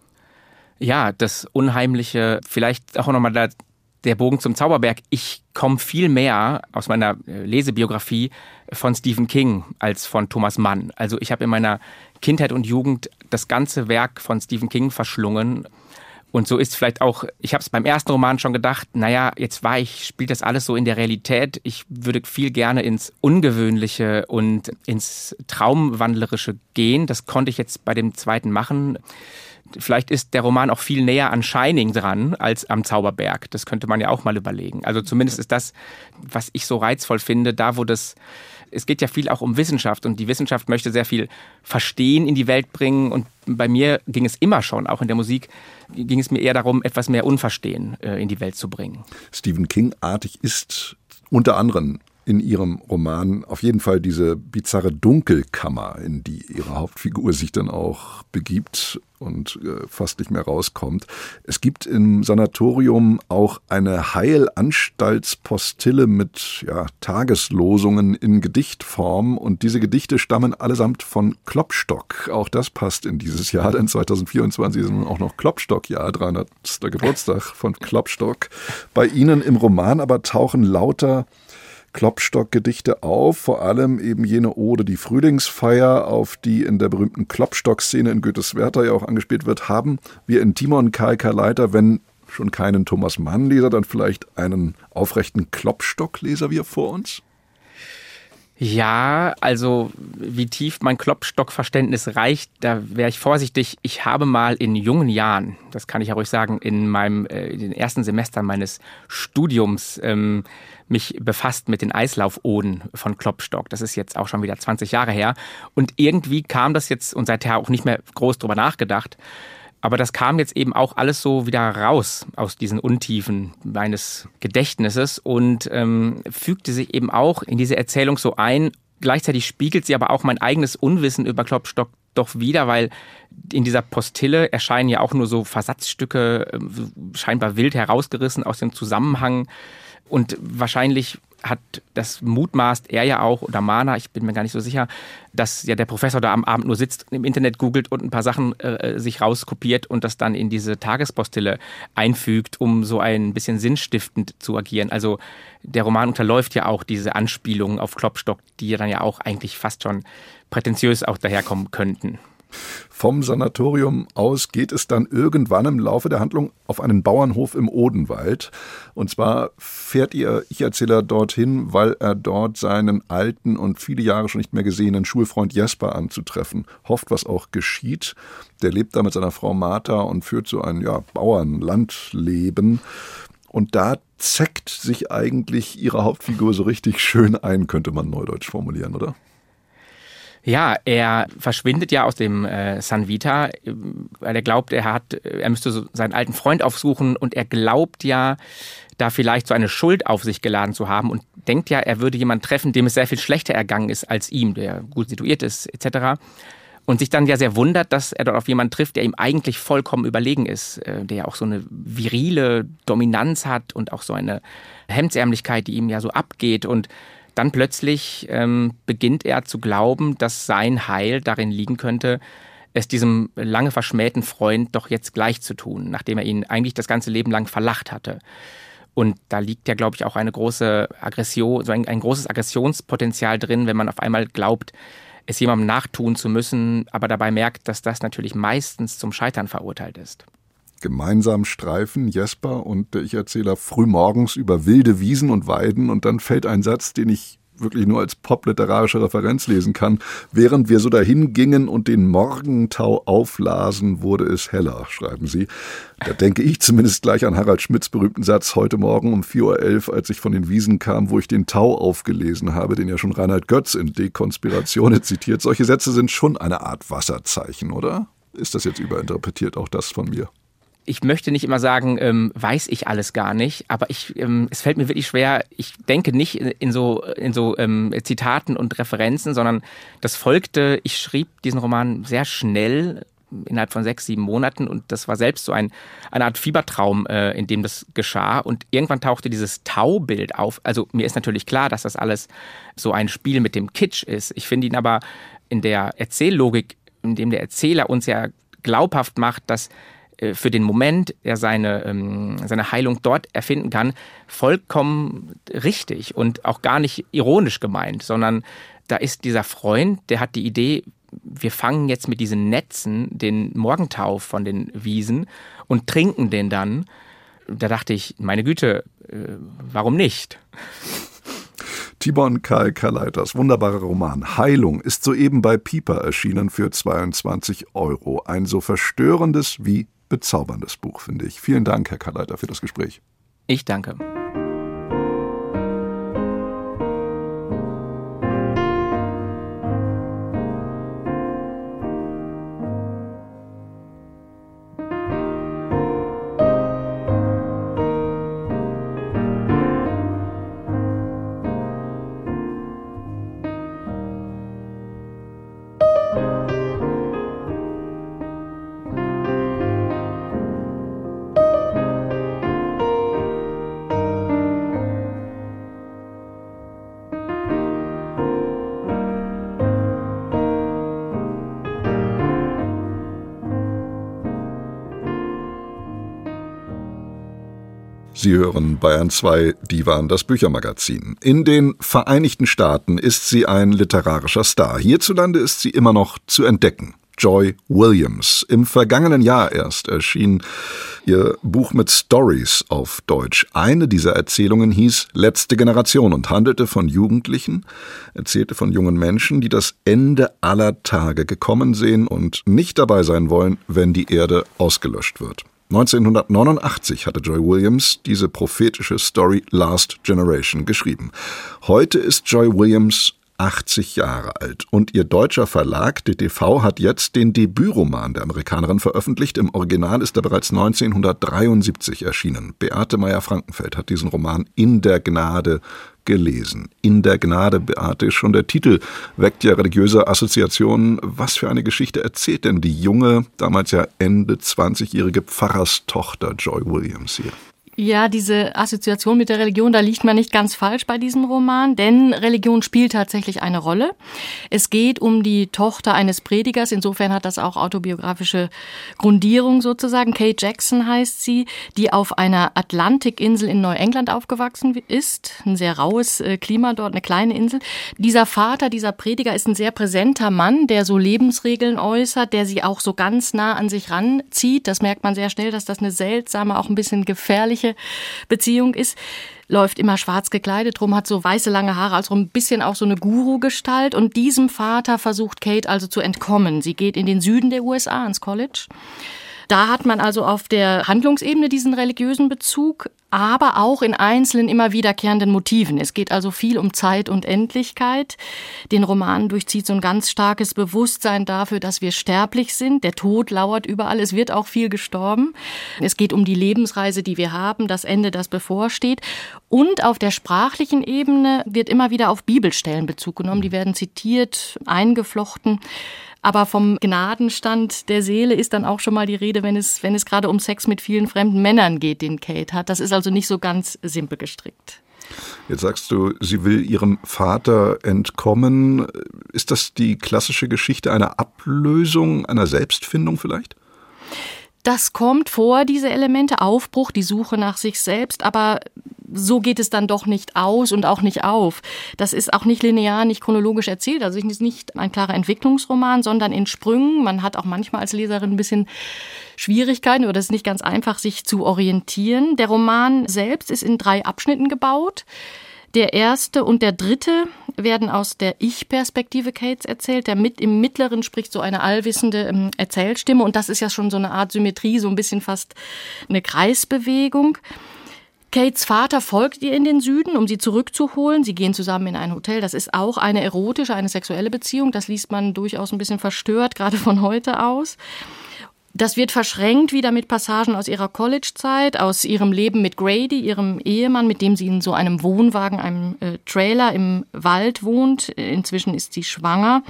Ja, das Unheimliche, vielleicht auch nochmal der Bogen zum Zauberberg. Ich komme viel mehr aus meiner Lesebiografie von Stephen King als von Thomas Mann. Also ich habe in meiner Kindheit und Jugend das ganze Werk von Stephen King verschlungen. Und so ist vielleicht auch, ich habe es beim ersten Roman schon gedacht, naja, spielt das alles so in der Realität. Ich würde viel gerne ins Ungewöhnliche und ins Traumwandlerische gehen. Das konnte ich jetzt bei dem zweiten machen. Vielleicht ist der Roman auch viel näher an Shining dran als am Zauberberg. Das könnte man ja auch mal überlegen. Also zumindest ist das, was ich so reizvoll finde, es geht ja viel auch um Wissenschaft und die Wissenschaft möchte sehr viel Verstehen in die Welt bringen und bei mir ging es immer schon, auch in der Musik, ging es mir eher darum, etwas mehr Unverstehen in die Welt zu bringen. Stephen King-artig ist unter anderem in Ihrem Roman auf jeden Fall diese bizarre Dunkelkammer, in die Ihre Hauptfigur sich dann auch begibt und fast nicht mehr rauskommt. Es gibt im Sanatorium auch eine Heilanstaltspostille mit Tageslosungen in Gedichtform und diese Gedichte stammen allesamt von Klopstock. Auch das passt in dieses Jahr, denn 2024 ist nun auch noch Klopstock-Jahr, 300. Geburtstag von Klopstock. Bei Ihnen im Roman aber tauchen lauter Klopstock-Gedichte auf, vor allem eben jene Ode, die Frühlingsfeier, auf die in der berühmten Klopstock-Szene in Goethes Werther ja auch angespielt wird. Haben wir in Timon Kalkaleiter, wenn schon keinen Thomas Mann-Leser, dann vielleicht einen aufrechten Klopstock-Leser wir vor uns? Ja, also wie tief mein Klopstock-Verständnis reicht, da wäre ich vorsichtig. Ich habe mal in jungen Jahren, das kann ich ja ruhig sagen, in den ersten Semestern meines Studiums mich befasst mit den Eislaufoden von Klopstock. Das ist jetzt auch schon wieder 20 Jahre her. Und irgendwie kam das jetzt, und seither auch nicht mehr groß drüber nachgedacht, aber das kam jetzt eben auch alles so wieder raus aus diesen Untiefen meines Gedächtnisses und fügte sich eben auch in diese Erzählung so ein. Gleichzeitig spiegelt sie aber auch mein eigenes Unwissen über Klopstock doch wieder, weil in dieser Postille erscheinen ja auch nur so Versatzstücke, scheinbar wild herausgerissen aus dem Zusammenhang. Und wahrscheinlich mutmaßt er ja auch, oder Mahner, ich bin mir gar nicht so sicher, dass ja der Professor da am Abend nur sitzt, im Internet googelt und ein paar Sachen sich rauskopiert und das dann in diese Tagespostille einfügt, um so ein bisschen sinnstiftend zu agieren. Also der Roman unterläuft ja auch diese Anspielungen auf Klopstock, die ja dann ja auch eigentlich fast schon prätentiös auch daherkommen könnten. Vom Sanatorium aus geht es dann irgendwann im Laufe der Handlung auf einen Bauernhof im Odenwald. Und zwar fährt ihr Ich-Erzähler dorthin, weil er dort seinen alten und viele Jahre schon nicht mehr gesehenen Schulfreund Jesper anzutreffen hofft, was auch geschieht. Der lebt da mit seiner Frau Martha und führt so ein Bauernlandleben. Und da zeckt sich eigentlich ihre Hauptfigur so richtig schön ein, könnte man neudeutsch formulieren, oder? Ja, er verschwindet ja aus dem San Vita, weil er glaubt, er müsste so seinen alten Freund aufsuchen und er glaubt ja, da vielleicht so eine Schuld auf sich geladen zu haben und denkt ja, er würde jemanden treffen, dem es sehr viel schlechter ergangen ist als ihm, der gut situiert ist etc. Und sich dann ja sehr wundert, dass er dort auf jemanden trifft, der ihm eigentlich vollkommen überlegen ist, der ja auch so eine virile Dominanz hat und auch so eine Hemdsärmlichkeit, die ihm ja so abgeht und dann plötzlich beginnt er zu glauben, dass sein Heil darin liegen könnte, es diesem lange verschmähten Freund doch jetzt gleich zu tun, nachdem er ihn eigentlich das ganze Leben lang verlacht hatte. Und da liegt ja, glaube ich, auch eine große Aggression, so ein großes Aggressionspotenzial drin, wenn man auf einmal glaubt, es jemandem nachtun zu müssen, aber dabei merkt, dass das natürlich meistens zum Scheitern verurteilt ist. Gemeinsam streifen Jesper und der Ich-Erzähler frühmorgens über wilde Wiesen und Weiden und dann fällt ein Satz, den ich wirklich nur als popliterarische Referenz lesen kann. Während wir so dahin gingen und den Morgentau auflasen, wurde es heller, schreiben Sie. Da denke ich zumindest gleich an Harald Schmidts berühmten Satz heute Morgen um 4:11 Uhr, als ich von den Wiesen kam, wo ich den Tau aufgelesen habe, den ja schon Reinhard Götz in De Conspiratione zitiert. Solche Sätze sind schon eine Art Wasserzeichen, oder? Ist das jetzt überinterpretiert, auch das von mir? Ich möchte nicht immer sagen, weiß ich alles gar nicht, aber es fällt mir wirklich schwer, ich denke nicht in so Zitaten und Referenzen, sondern das folgte, ich schrieb diesen Roman sehr schnell, innerhalb von 6-7 Monaten und das war selbst so eine Art Fiebertraum, in dem das geschah und irgendwann tauchte dieses Taubild auf. Also mir ist natürlich klar, dass das alles so ein Spiel mit dem Kitsch ist. Ich finde ihn aber in der Erzähllogik, in dem der Erzähler uns ja glaubhaft macht, dass für den Moment er seine Heilung dort erfinden kann, vollkommen richtig und auch gar nicht ironisch gemeint, sondern da ist dieser Freund, der hat die Idee, wir fangen jetzt mit diesen Netzen den Morgentau von den Wiesen und trinken den dann. Da dachte ich, meine Güte, warum nicht? Timon Kalkaleiters wunderbarer Roman Heilung ist soeben bei Piper erschienen für 22 €. Ein so verstörendes wie bezauberndes Buch, finde ich. Vielen Dank, Herr Kalleiter, für das Gespräch. Ich danke. Sie hören Bayern 2 Divan, das Büchermagazin. In den Vereinigten Staaten ist sie ein literarischer Star. Hierzulande ist sie immer noch zu entdecken. Joy Williams. Im vergangenen Jahr erst erschien ihr Buch mit Stories auf Deutsch. Eine dieser Erzählungen hieß Letzte Generation und handelte von Jugendlichen, erzählte von jungen Menschen, die das Ende aller Tage gekommen sehen und nicht dabei sein wollen, wenn die Erde ausgelöscht wird. 1989 hatte Joy Williams diese prophetische Story Last Generation geschrieben. Heute ist Joy Williams 80 Jahre alt und ihr deutscher Verlag DTV hat jetzt den Debütroman der Amerikanerin veröffentlicht. Im Original ist er bereits 1973 erschienen. Beate Meyer-Frankenfeld hat diesen Roman In der Gnade gelesen. In der Gnade, Beate, schon der Titel weckt ja religiöse Assoziationen. Was für eine Geschichte erzählt denn die junge, damals ja Ende 20-jährige Pfarrerstochter Joy Williams hier? Ja, diese Assoziation mit der Religion, da liegt man nicht ganz falsch bei diesem Roman, denn Religion spielt tatsächlich eine Rolle. Es geht um die Tochter eines Predigers, insofern hat das auch autobiografische Grundierung sozusagen. Kate Jackson heißt sie, die auf einer Atlantikinsel in Neuengland aufgewachsen ist. Ein sehr raues Klima dort, eine kleine Insel. Dieser Vater, dieser Prediger ist ein sehr präsenter Mann, der so Lebensregeln äußert, der sie auch so ganz nah an sich ranzieht. Das merkt man sehr schnell, dass das eine seltsame, auch ein bisschen gefährliche Beziehung ist. Läuft immer schwarz gekleidet rum, hat so weiße lange Haare, also ein bisschen auch so eine Guru-Gestalt. Und diesem Vater versucht Kate also zu entkommen. Sie geht in den Süden der USA, ans College. Da hat man also auf der Handlungsebene diesen religiösen Bezug, aber auch in einzelnen immer wiederkehrenden Motiven. Es geht also viel um Zeit und Endlichkeit. Den Roman durchzieht so ein ganz starkes Bewusstsein dafür, dass wir sterblich sind. Der Tod lauert überall, es wird auch viel gestorben. Es geht um die Lebensreise, die wir haben, das Ende, das bevorsteht. Und auf der sprachlichen Ebene wird immer wieder auf Bibelstellen Bezug genommen. Die werden zitiert, eingeflochten. Aber vom Gnadenstand der Seele ist dann auch schon mal die Rede, wenn es gerade um Sex mit vielen fremden Männern geht, den Kate hat. Das ist also nicht so ganz simpel gestrickt. Jetzt sagst du, sie will ihrem Vater entkommen. Ist das die klassische Geschichte einer Ablösung, einer Selbstfindung vielleicht? Das kommt vor, diese Elemente, Aufbruch, die Suche nach sich selbst, aber so geht es dann doch nicht aus und auch nicht auf. Das ist auch nicht linear, nicht chronologisch erzählt, also es ist nicht ein klarer Entwicklungsroman, sondern in Sprüngen. Man hat auch manchmal als Leserin ein bisschen Schwierigkeiten oder es ist nicht ganz einfach, sich zu orientieren. Der Roman selbst ist in 3 Abschnitten gebaut. Der erste und der dritte werden aus der Ich-Perspektive Kates erzählt. Im mittleren spricht so eine allwissende Erzählstimme und das ist ja schon so eine Art Symmetrie, so ein bisschen fast eine Kreisbewegung. Kates Vater folgt ihr in den Süden, um sie zurückzuholen. Sie gehen zusammen in ein Hotel. Das ist auch eine erotische, eine sexuelle Beziehung. Das liest man durchaus ein bisschen verstört, gerade von heute aus. Das wird verschränkt wieder mit Passagen aus ihrer College-Zeit, aus ihrem Leben mit Grady, ihrem Ehemann, mit dem sie in so einem Wohnwagen, einem Trailer im Wald wohnt. Inzwischen ist sie schwanger.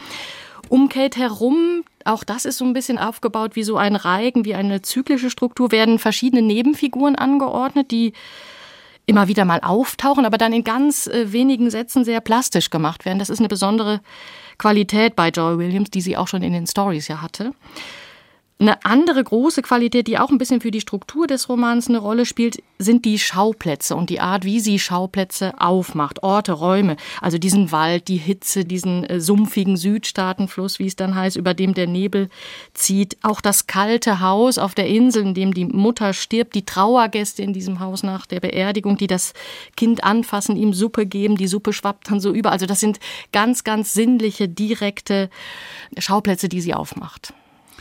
Um Kate herum, auch das ist so ein bisschen aufgebaut wie so ein Reigen, wie eine zyklische Struktur, werden verschiedene Nebenfiguren angeordnet, die immer wieder mal auftauchen, aber dann in ganz wenigen Sätzen sehr plastisch gemacht werden. Das ist eine besondere Qualität bei Joy Williams, die sie auch schon in den Stories ja hatte. Eine andere große Qualität, die auch ein bisschen für die Struktur des Romans eine Rolle spielt, sind die Schauplätze und die Art, wie sie Schauplätze aufmacht. Orte, Räume, also diesen Wald, die Hitze, diesen sumpfigen Südstaatenfluss, wie es dann heißt, über dem der Nebel zieht. Auch das kalte Haus auf der Insel, in dem die Mutter stirbt, die Trauergäste in diesem Haus nach der Beerdigung, die das Kind anfassen, ihm Suppe geben, die Suppe schwappt dann so über. Also das sind ganz, ganz sinnliche, direkte Schauplätze, die sie aufmacht.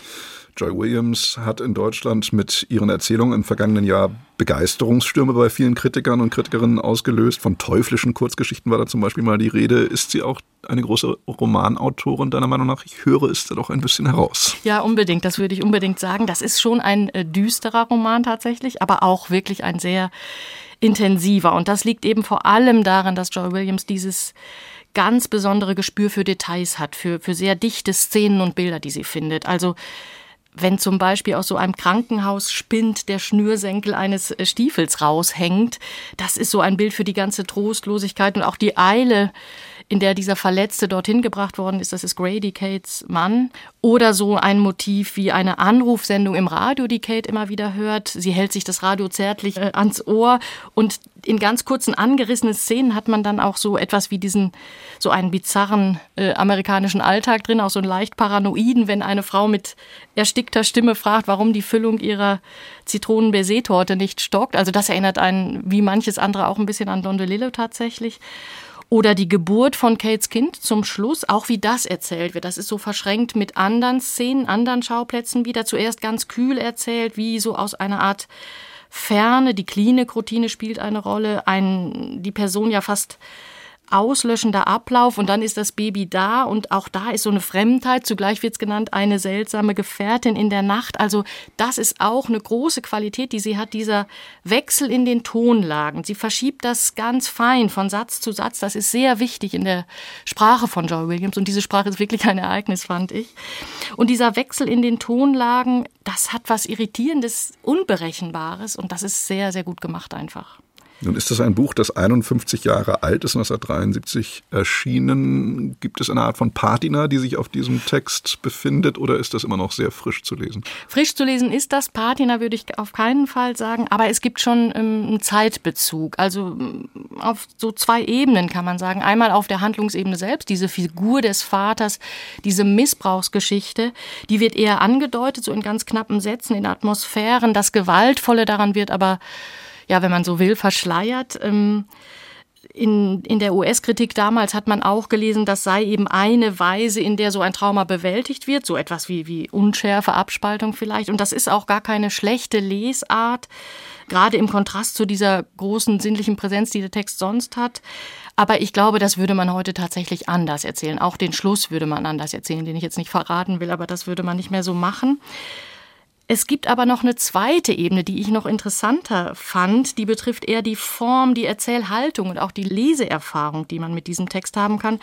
Joy Williams hat in Deutschland mit ihren Erzählungen im vergangenen Jahr Begeisterungsstürme bei vielen Kritikern und Kritikerinnen ausgelöst. Von teuflischen Kurzgeschichten war da zum Beispiel mal die Rede. Ist sie auch eine große Romanautorin deiner Meinung nach? Ich höre es da doch ein bisschen heraus. Ja, unbedingt. Das würde ich unbedingt sagen. Das ist schon ein düsterer Roman tatsächlich, aber auch wirklich ein sehr intensiver. Und das liegt eben vor allem daran, dass Joy Williams dieses ganz besondere Gespür für Details hat, für sehr dichte Szenen und Bilder, die sie findet. Also wenn zum Beispiel aus so einem Krankenhausspind der Schnürsenkel eines Stiefels raushängt, das ist so ein Bild für die ganze Trostlosigkeit und auch die Eile in der dieser Verletzte dorthin gebracht worden ist. Das ist Grady, Kates Mann. Oder so ein Motiv wie eine Anrufsendung im Radio, die Kate immer wieder hört. Sie hält sich das Radio zärtlich ans Ohr. Und in ganz kurzen angerissenen Szenen hat man dann auch so etwas wie so einen bizarren amerikanischen Alltag drin, auch so einen leicht paranoiden, wenn eine Frau mit erstickter Stimme fragt, warum die Füllung ihrer Zitronen-Baiser-Torte nicht stockt. Also das erinnert einen, wie manches andere, auch ein bisschen an Don DeLillo tatsächlich. Oder die Geburt von Kates Kind zum Schluss, auch wie das erzählt wird. Das ist so verschränkt mit anderen Szenen, anderen Schauplätzen wieder. Zuerst ganz kühl erzählt, wie so aus einer Art Ferne. Die Klinik-Routine spielt eine Rolle. Die Person ja fast auslöschender Ablauf und dann ist das Baby da und auch da ist so eine Fremdheit, zugleich wird es genannt, eine seltsame Gefährtin in der Nacht. Also das ist auch eine große Qualität, die sie hat, dieser Wechsel in den Tonlagen. Sie verschiebt das ganz fein von Satz zu Satz. Das ist sehr wichtig in der Sprache von Joy Williams und diese Sprache ist wirklich ein Ereignis, fand ich. Und dieser Wechsel in den Tonlagen, das hat was Irritierendes, Unberechenbares und das ist sehr, sehr gut gemacht einfach. Nun ist das ein Buch, das 51 Jahre alt ist, 1973 erschienen. Gibt es eine Art von Patina, die sich auf diesem Text befindet, oder ist das immer noch sehr frisch zu lesen? Frisch zu lesen ist das. Patina würde ich auf keinen Fall sagen, aber es gibt schon einen Zeitbezug. Also auf so zwei Ebenen kann man sagen. Einmal auf der Handlungsebene selbst, diese Figur des Vaters, diese Missbrauchsgeschichte, die wird eher angedeutet, so in ganz knappen Sätzen, in Atmosphären. Das Gewaltvolle daran wird aber, ja, wenn man so will, verschleiert. In der US-Kritik damals hat man auch gelesen, das sei eben eine Weise, in der so ein Trauma bewältigt wird, so etwas wie unschärfe Abspaltung vielleicht. Und das ist auch gar keine schlechte Lesart, gerade im Kontrast zu dieser großen sinnlichen Präsenz, die der Text sonst hat. Aber ich glaube, das würde man heute tatsächlich anders erzählen. Auch den Schluss würde man anders erzählen, den ich jetzt nicht verraten will, aber das würde man nicht mehr so machen. Es gibt aber noch eine zweite Ebene, die ich noch interessanter fand. Die betrifft eher die Form, die Erzählhaltung und auch die Leseerfahrung, die man mit diesem Text haben kann.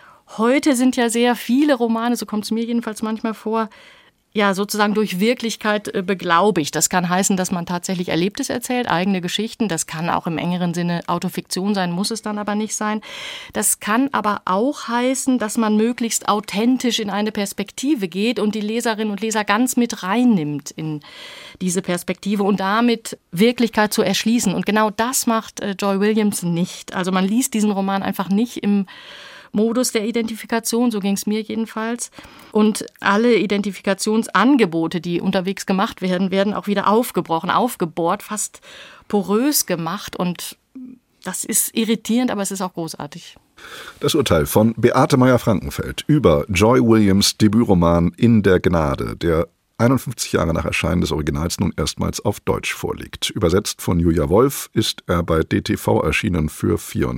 Heute sind ja sehr viele Romane, so kommt es mir jedenfalls manchmal vor, ja, sozusagen durch Wirklichkeit beglaubigt. Das kann heißen, dass man tatsächlich Erlebtes erzählt, eigene Geschichten. Das kann auch im engeren Sinne Autofiktion sein, muss es dann aber nicht sein. Das kann aber auch heißen, dass man möglichst authentisch in eine Perspektive geht und die Leserinnen und Leser ganz mit reinnimmt in diese Perspektive und damit Wirklichkeit zu erschließen. Und genau das macht Joy Williams nicht. Also man liest diesen Roman einfach nicht im Modus der Identifikation, so ging es mir jedenfalls. Und alle Identifikationsangebote, die unterwegs gemacht werden, werden auch wieder aufgebrochen, aufgebohrt, fast porös gemacht. Und das ist irritierend, aber es ist auch großartig. Das Urteil von Beate Meyer-Frankenfeld über Joy Williams' Debütroman In der Gnade, der 51 Jahre nach Erscheinen des Originals nun erstmals auf Deutsch vorliegt. Übersetzt von Julia Wolf ist er bei DTV erschienen für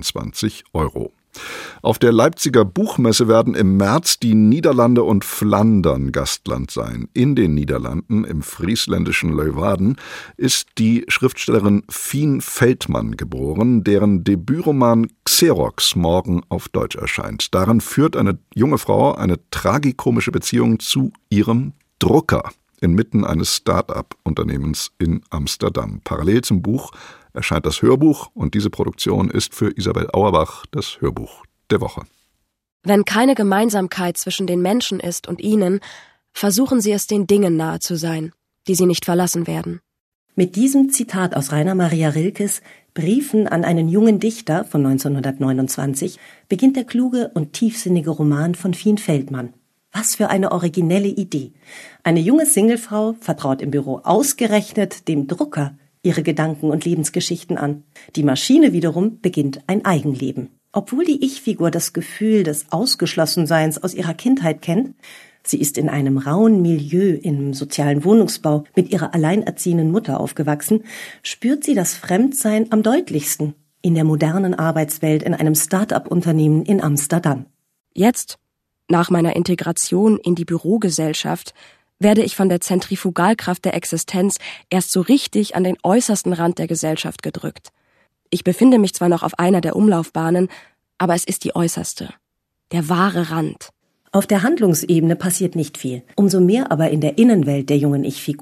24 €. Auf der Leipziger Buchmesse werden im März die Niederlande und Flandern Gastland sein. In den Niederlanden, im friesländischen Leeuwarden, ist die Schriftstellerin Fien Veldman geboren, deren Debütroman Xerox morgen auf Deutsch erscheint. Darin führt eine junge Frau eine tragikomische Beziehung zu ihrem Drucker inmitten eines Start-up-Unternehmens in Amsterdam. Parallel zum Buch erscheint das Hörbuch und diese Produktion ist für Isabel Auerbach das Hörbuch der Woche. Wenn keine Gemeinsamkeit zwischen den Menschen ist und ihnen, versuchen sie es den Dingen nahe zu sein, die sie nicht verlassen werden. Mit diesem Zitat aus Rainer Maria Rilkes Briefen an einen jungen Dichter von 1929 beginnt der kluge und tiefsinnige Roman von Fien Veldman. Was für eine originelle Idee. Eine junge Singlefrau vertraut im Büro ausgerechnet dem Drucker ihre Gedanken und Lebensgeschichten an. Die Maschine wiederum beginnt ein Eigenleben. Obwohl die Ich-Figur das Gefühl des Ausgeschlossenseins aus ihrer Kindheit kennt, sie ist in einem rauen Milieu im sozialen Wohnungsbau mit ihrer alleinerziehenden Mutter aufgewachsen, spürt sie das Fremdsein am deutlichsten in der modernen Arbeitswelt in einem Start-up-Unternehmen in Amsterdam. Jetzt, nach meiner Integration in die Bürogesellschaft, werde ich von der Zentrifugalkraft der Existenz erst so richtig an den äußersten Rand der Gesellschaft gedrückt. Ich befinde mich zwar noch auf einer der Umlaufbahnen, aber es ist die äußerste, der wahre Rand. Auf der Handlungsebene passiert nicht viel, umso mehr aber in der Innenwelt der jungen Ich-Figur.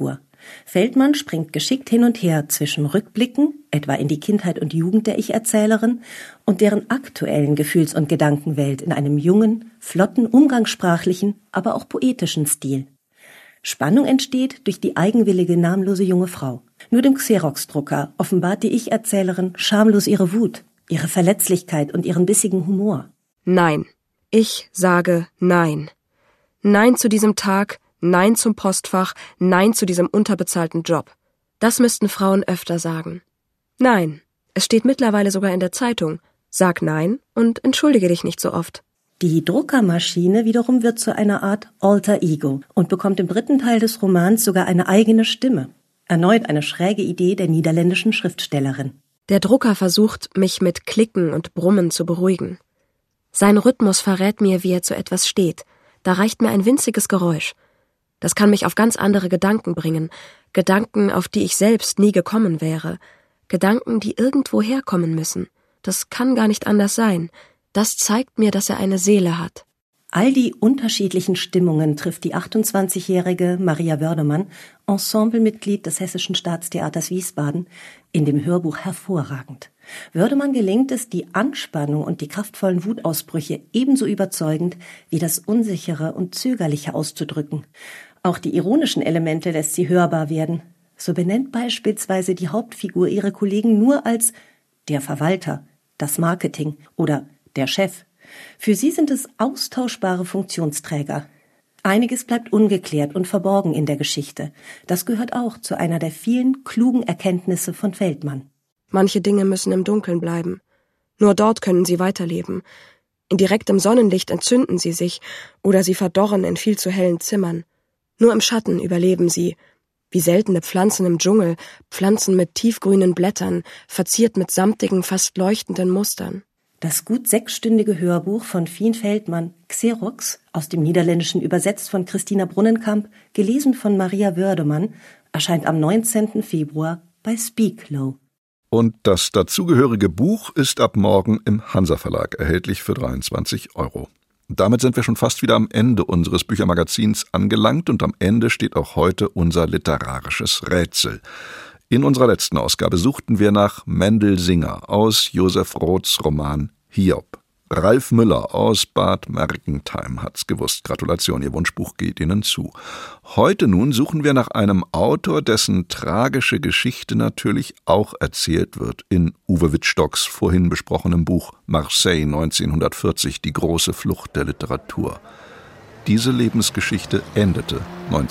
Feldmann springt geschickt hin und her zwischen Rückblicken, etwa in die Kindheit und Jugend der Ich-Erzählerin, und deren aktuellen Gefühls- und Gedankenwelt in einem jungen, flotten, umgangssprachlichen, aber auch poetischen Stil. Spannung entsteht durch die eigenwillige, namenlose junge Frau. Nur dem Xerox-Drucker offenbart die Ich-Erzählerin schamlos ihre Wut, ihre Verletzlichkeit und ihren bissigen Humor. Nein. Ich sage Nein. Nein zu diesem Tag, Nein zum Postfach, Nein zu diesem unterbezahlten Job. Das müssten Frauen öfter sagen. Nein. Es steht mittlerweile sogar in der Zeitung. Sag Nein und entschuldige dich nicht so oft. Die Druckermaschine wiederum wird zu einer Art Alter Ego und bekommt im 3. Teil des Romans sogar eine eigene Stimme. Erneut eine schräge Idee der niederländischen Schriftstellerin. Der Drucker versucht, mich mit Klicken und Brummen zu beruhigen. Sein Rhythmus verrät mir, wie er zu etwas steht. Da reicht mir ein winziges Geräusch. Das kann mich auf ganz andere Gedanken bringen. Gedanken, auf die ich selbst nie gekommen wäre. Gedanken, die irgendwo herkommen müssen. Das kann gar nicht anders sein. Das zeigt mir, dass er eine Seele hat. All die unterschiedlichen Stimmungen trifft die 28-jährige Maria Wördemann, Ensemblemitglied des Hessischen Staatstheaters Wiesbaden, in dem Hörbuch hervorragend. Wördemann gelingt es, die Anspannung und die kraftvollen Wutausbrüche ebenso überzeugend wie das Unsichere und Zögerliche auszudrücken. Auch die ironischen Elemente lässt sie hörbar werden. So benennt beispielsweise die Hauptfigur ihre Kollegen nur als der Verwalter, das Marketing oder der Chef. Für sie sind es austauschbare Funktionsträger. Einiges bleibt ungeklärt und verborgen in der Geschichte. Das gehört auch zu einer der vielen klugen Erkenntnisse von Feldmann. Manche Dinge müssen im Dunkeln bleiben. Nur dort können sie weiterleben. In direktem Sonnenlicht entzünden sie sich oder sie verdorren in viel zu hellen Zimmern. Nur im Schatten überleben sie, wie seltene Pflanzen im Dschungel, Pflanzen mit tiefgrünen Blättern, verziert mit samtigen, fast leuchtenden Mustern. Das gut 6-stündige Hörbuch von Fien Feldmann, Xerox, aus dem Niederländischen übersetzt von Christina Brunnenkamp, gelesen von Maria Wördemann, erscheint am 19. Februar bei Speaklow. Und das dazugehörige Buch ist ab morgen im Hansa Verlag erhältlich für 23 €. Damit sind wir schon fast wieder am Ende unseres Büchermagazins angelangt und am Ende steht auch heute unser literarisches Rätsel. In unserer letzten Ausgabe suchten wir nach Mendel Singer aus Josef Roths Roman Hiob. Ralf Müller aus Bad Mergentheim hat's gewusst. Gratulation, Ihr Wunschbuch geht Ihnen zu. Heute nun suchen wir nach einem Autor, dessen tragische Geschichte natürlich auch erzählt wird in Uwe Wittstocks vorhin besprochenem Buch Marseille 1940, die große Flucht der Literatur. Diese Lebensgeschichte endete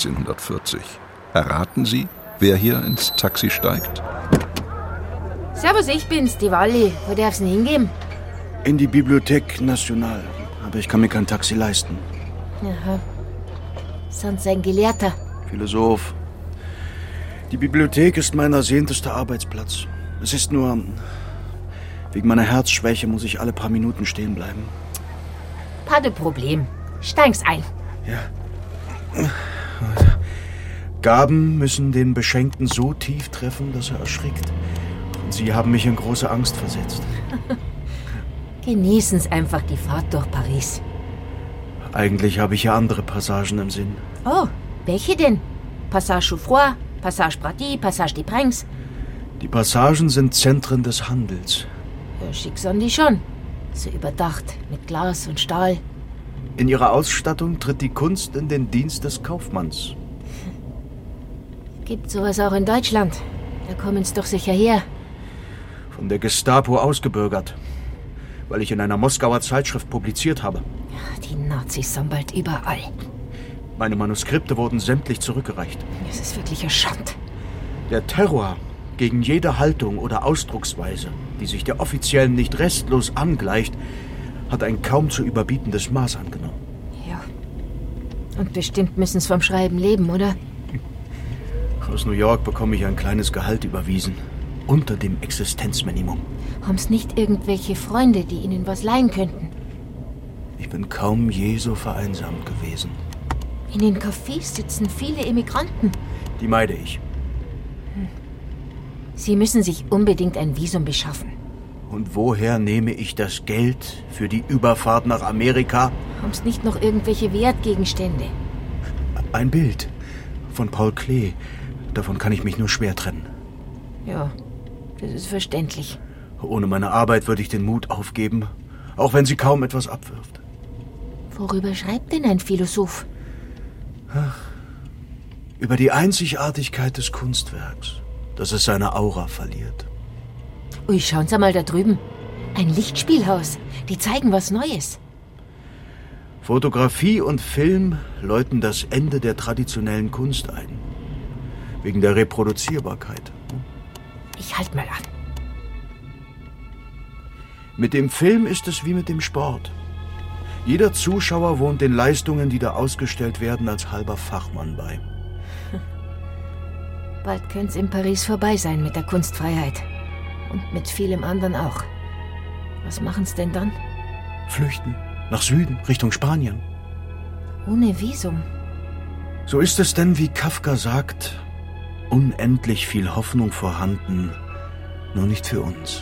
1940. Erraten Sie, wer hier ins Taxi steigt? Servus, ich bin's, die Walli. Wo darf's denn hingehen? In die Bibliothèque Nationale. Aber ich kann mir kein Taxi leisten. Aha. Sonst ein Gelehrter. Philosoph. Die Bibliothek ist mein ersehnter Arbeitsplatz. Es ist nur... Wegen meiner Herzschwäche muss ich alle paar Minuten stehen bleiben. Keine Problem. Steig's ein. Ja. Gaben müssen den Beschenkten so tief treffen, dass er erschrickt. Und Sie haben mich in große Angst versetzt. Genießen's einfach die Fahrt durch Paris. Eigentlich habe ich ja andere Passagen im Sinn. Oh, welche denn? Passage Choufroy, Passage Prati, Passage des Princes. Die Passagen sind Zentren des Handels. Ja, schick sind die schon. So überdacht, mit Glas und Stahl. In ihrer Ausstattung tritt die Kunst in den Dienst des Kaufmanns. Gibt sowas auch in Deutschland? Da kommen's doch sicher her. Von der Gestapo ausgebürgert. Weil ich in einer Moskauer Zeitschrift publiziert habe. Die Nazis sind bald überall. Meine Manuskripte wurden sämtlich zurückgereicht. Das ist wirklich eine Schande. Der Terror gegen jede Haltung oder Ausdrucksweise, die sich der offiziellen nicht restlos angleicht, hat ein kaum zu überbietendes Maß angenommen. Ja. Und bestimmt müssen's vom Schreiben leben, oder? Aus New York bekomme ich ein kleines Gehalt überwiesen. Unter dem Existenzminimum. Haben's nicht irgendwelche Freunde, die Ihnen was leihen könnten? Ich bin kaum je so vereinsamt gewesen. In den Cafés sitzen viele Immigranten. Die meide ich. Sie müssen sich unbedingt ein Visum beschaffen. Und woher nehme ich das Geld für die Überfahrt nach Amerika? Haben's nicht noch irgendwelche Wertgegenstände? Ein Bild von Paul Klee. Davon kann ich mich nur schwer trennen. Ja, das ist verständlich. Ohne meine Arbeit würde ich den Mut aufgeben, auch wenn sie kaum etwas abwirft. Worüber schreibt denn ein Philosoph? Ach, über die Einzigartigkeit des Kunstwerks, dass es seine Aura verliert. Ui, schauen Sie mal da drüben. Ein Lichtspielhaus. Die zeigen was Neues. Fotografie und Film läuten das Ende der traditionellen Kunst ein. Wegen der Reproduzierbarkeit. Ich halt mal an. Mit dem Film ist es wie mit dem Sport. Jeder Zuschauer wohnt den Leistungen, die da ausgestellt werden, als halber Fachmann bei. Bald könnte es in Paris vorbei sein mit der Kunstfreiheit. Und mit vielem anderen auch. Was machen's denn dann? Flüchten. Nach Süden, Richtung Spanien. Ohne Visum. So ist es denn, wie Kafka sagt, unendlich viel Hoffnung vorhanden, nur nicht für uns.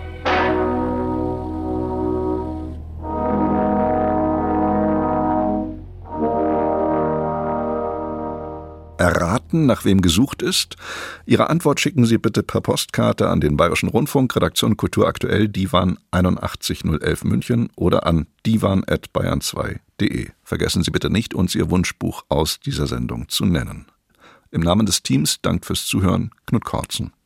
Erraten, nach wem gesucht ist? Ihre Antwort schicken Sie bitte per Postkarte an den Bayerischen Rundfunk, Redaktion Kultur aktuell, Divan 81011 München oder an divan@bayern2.de. Vergessen Sie bitte nicht, uns Ihr Wunschbuch aus dieser Sendung zu nennen. Im Namen des Teams dankt fürs Zuhören Knut Kortzen.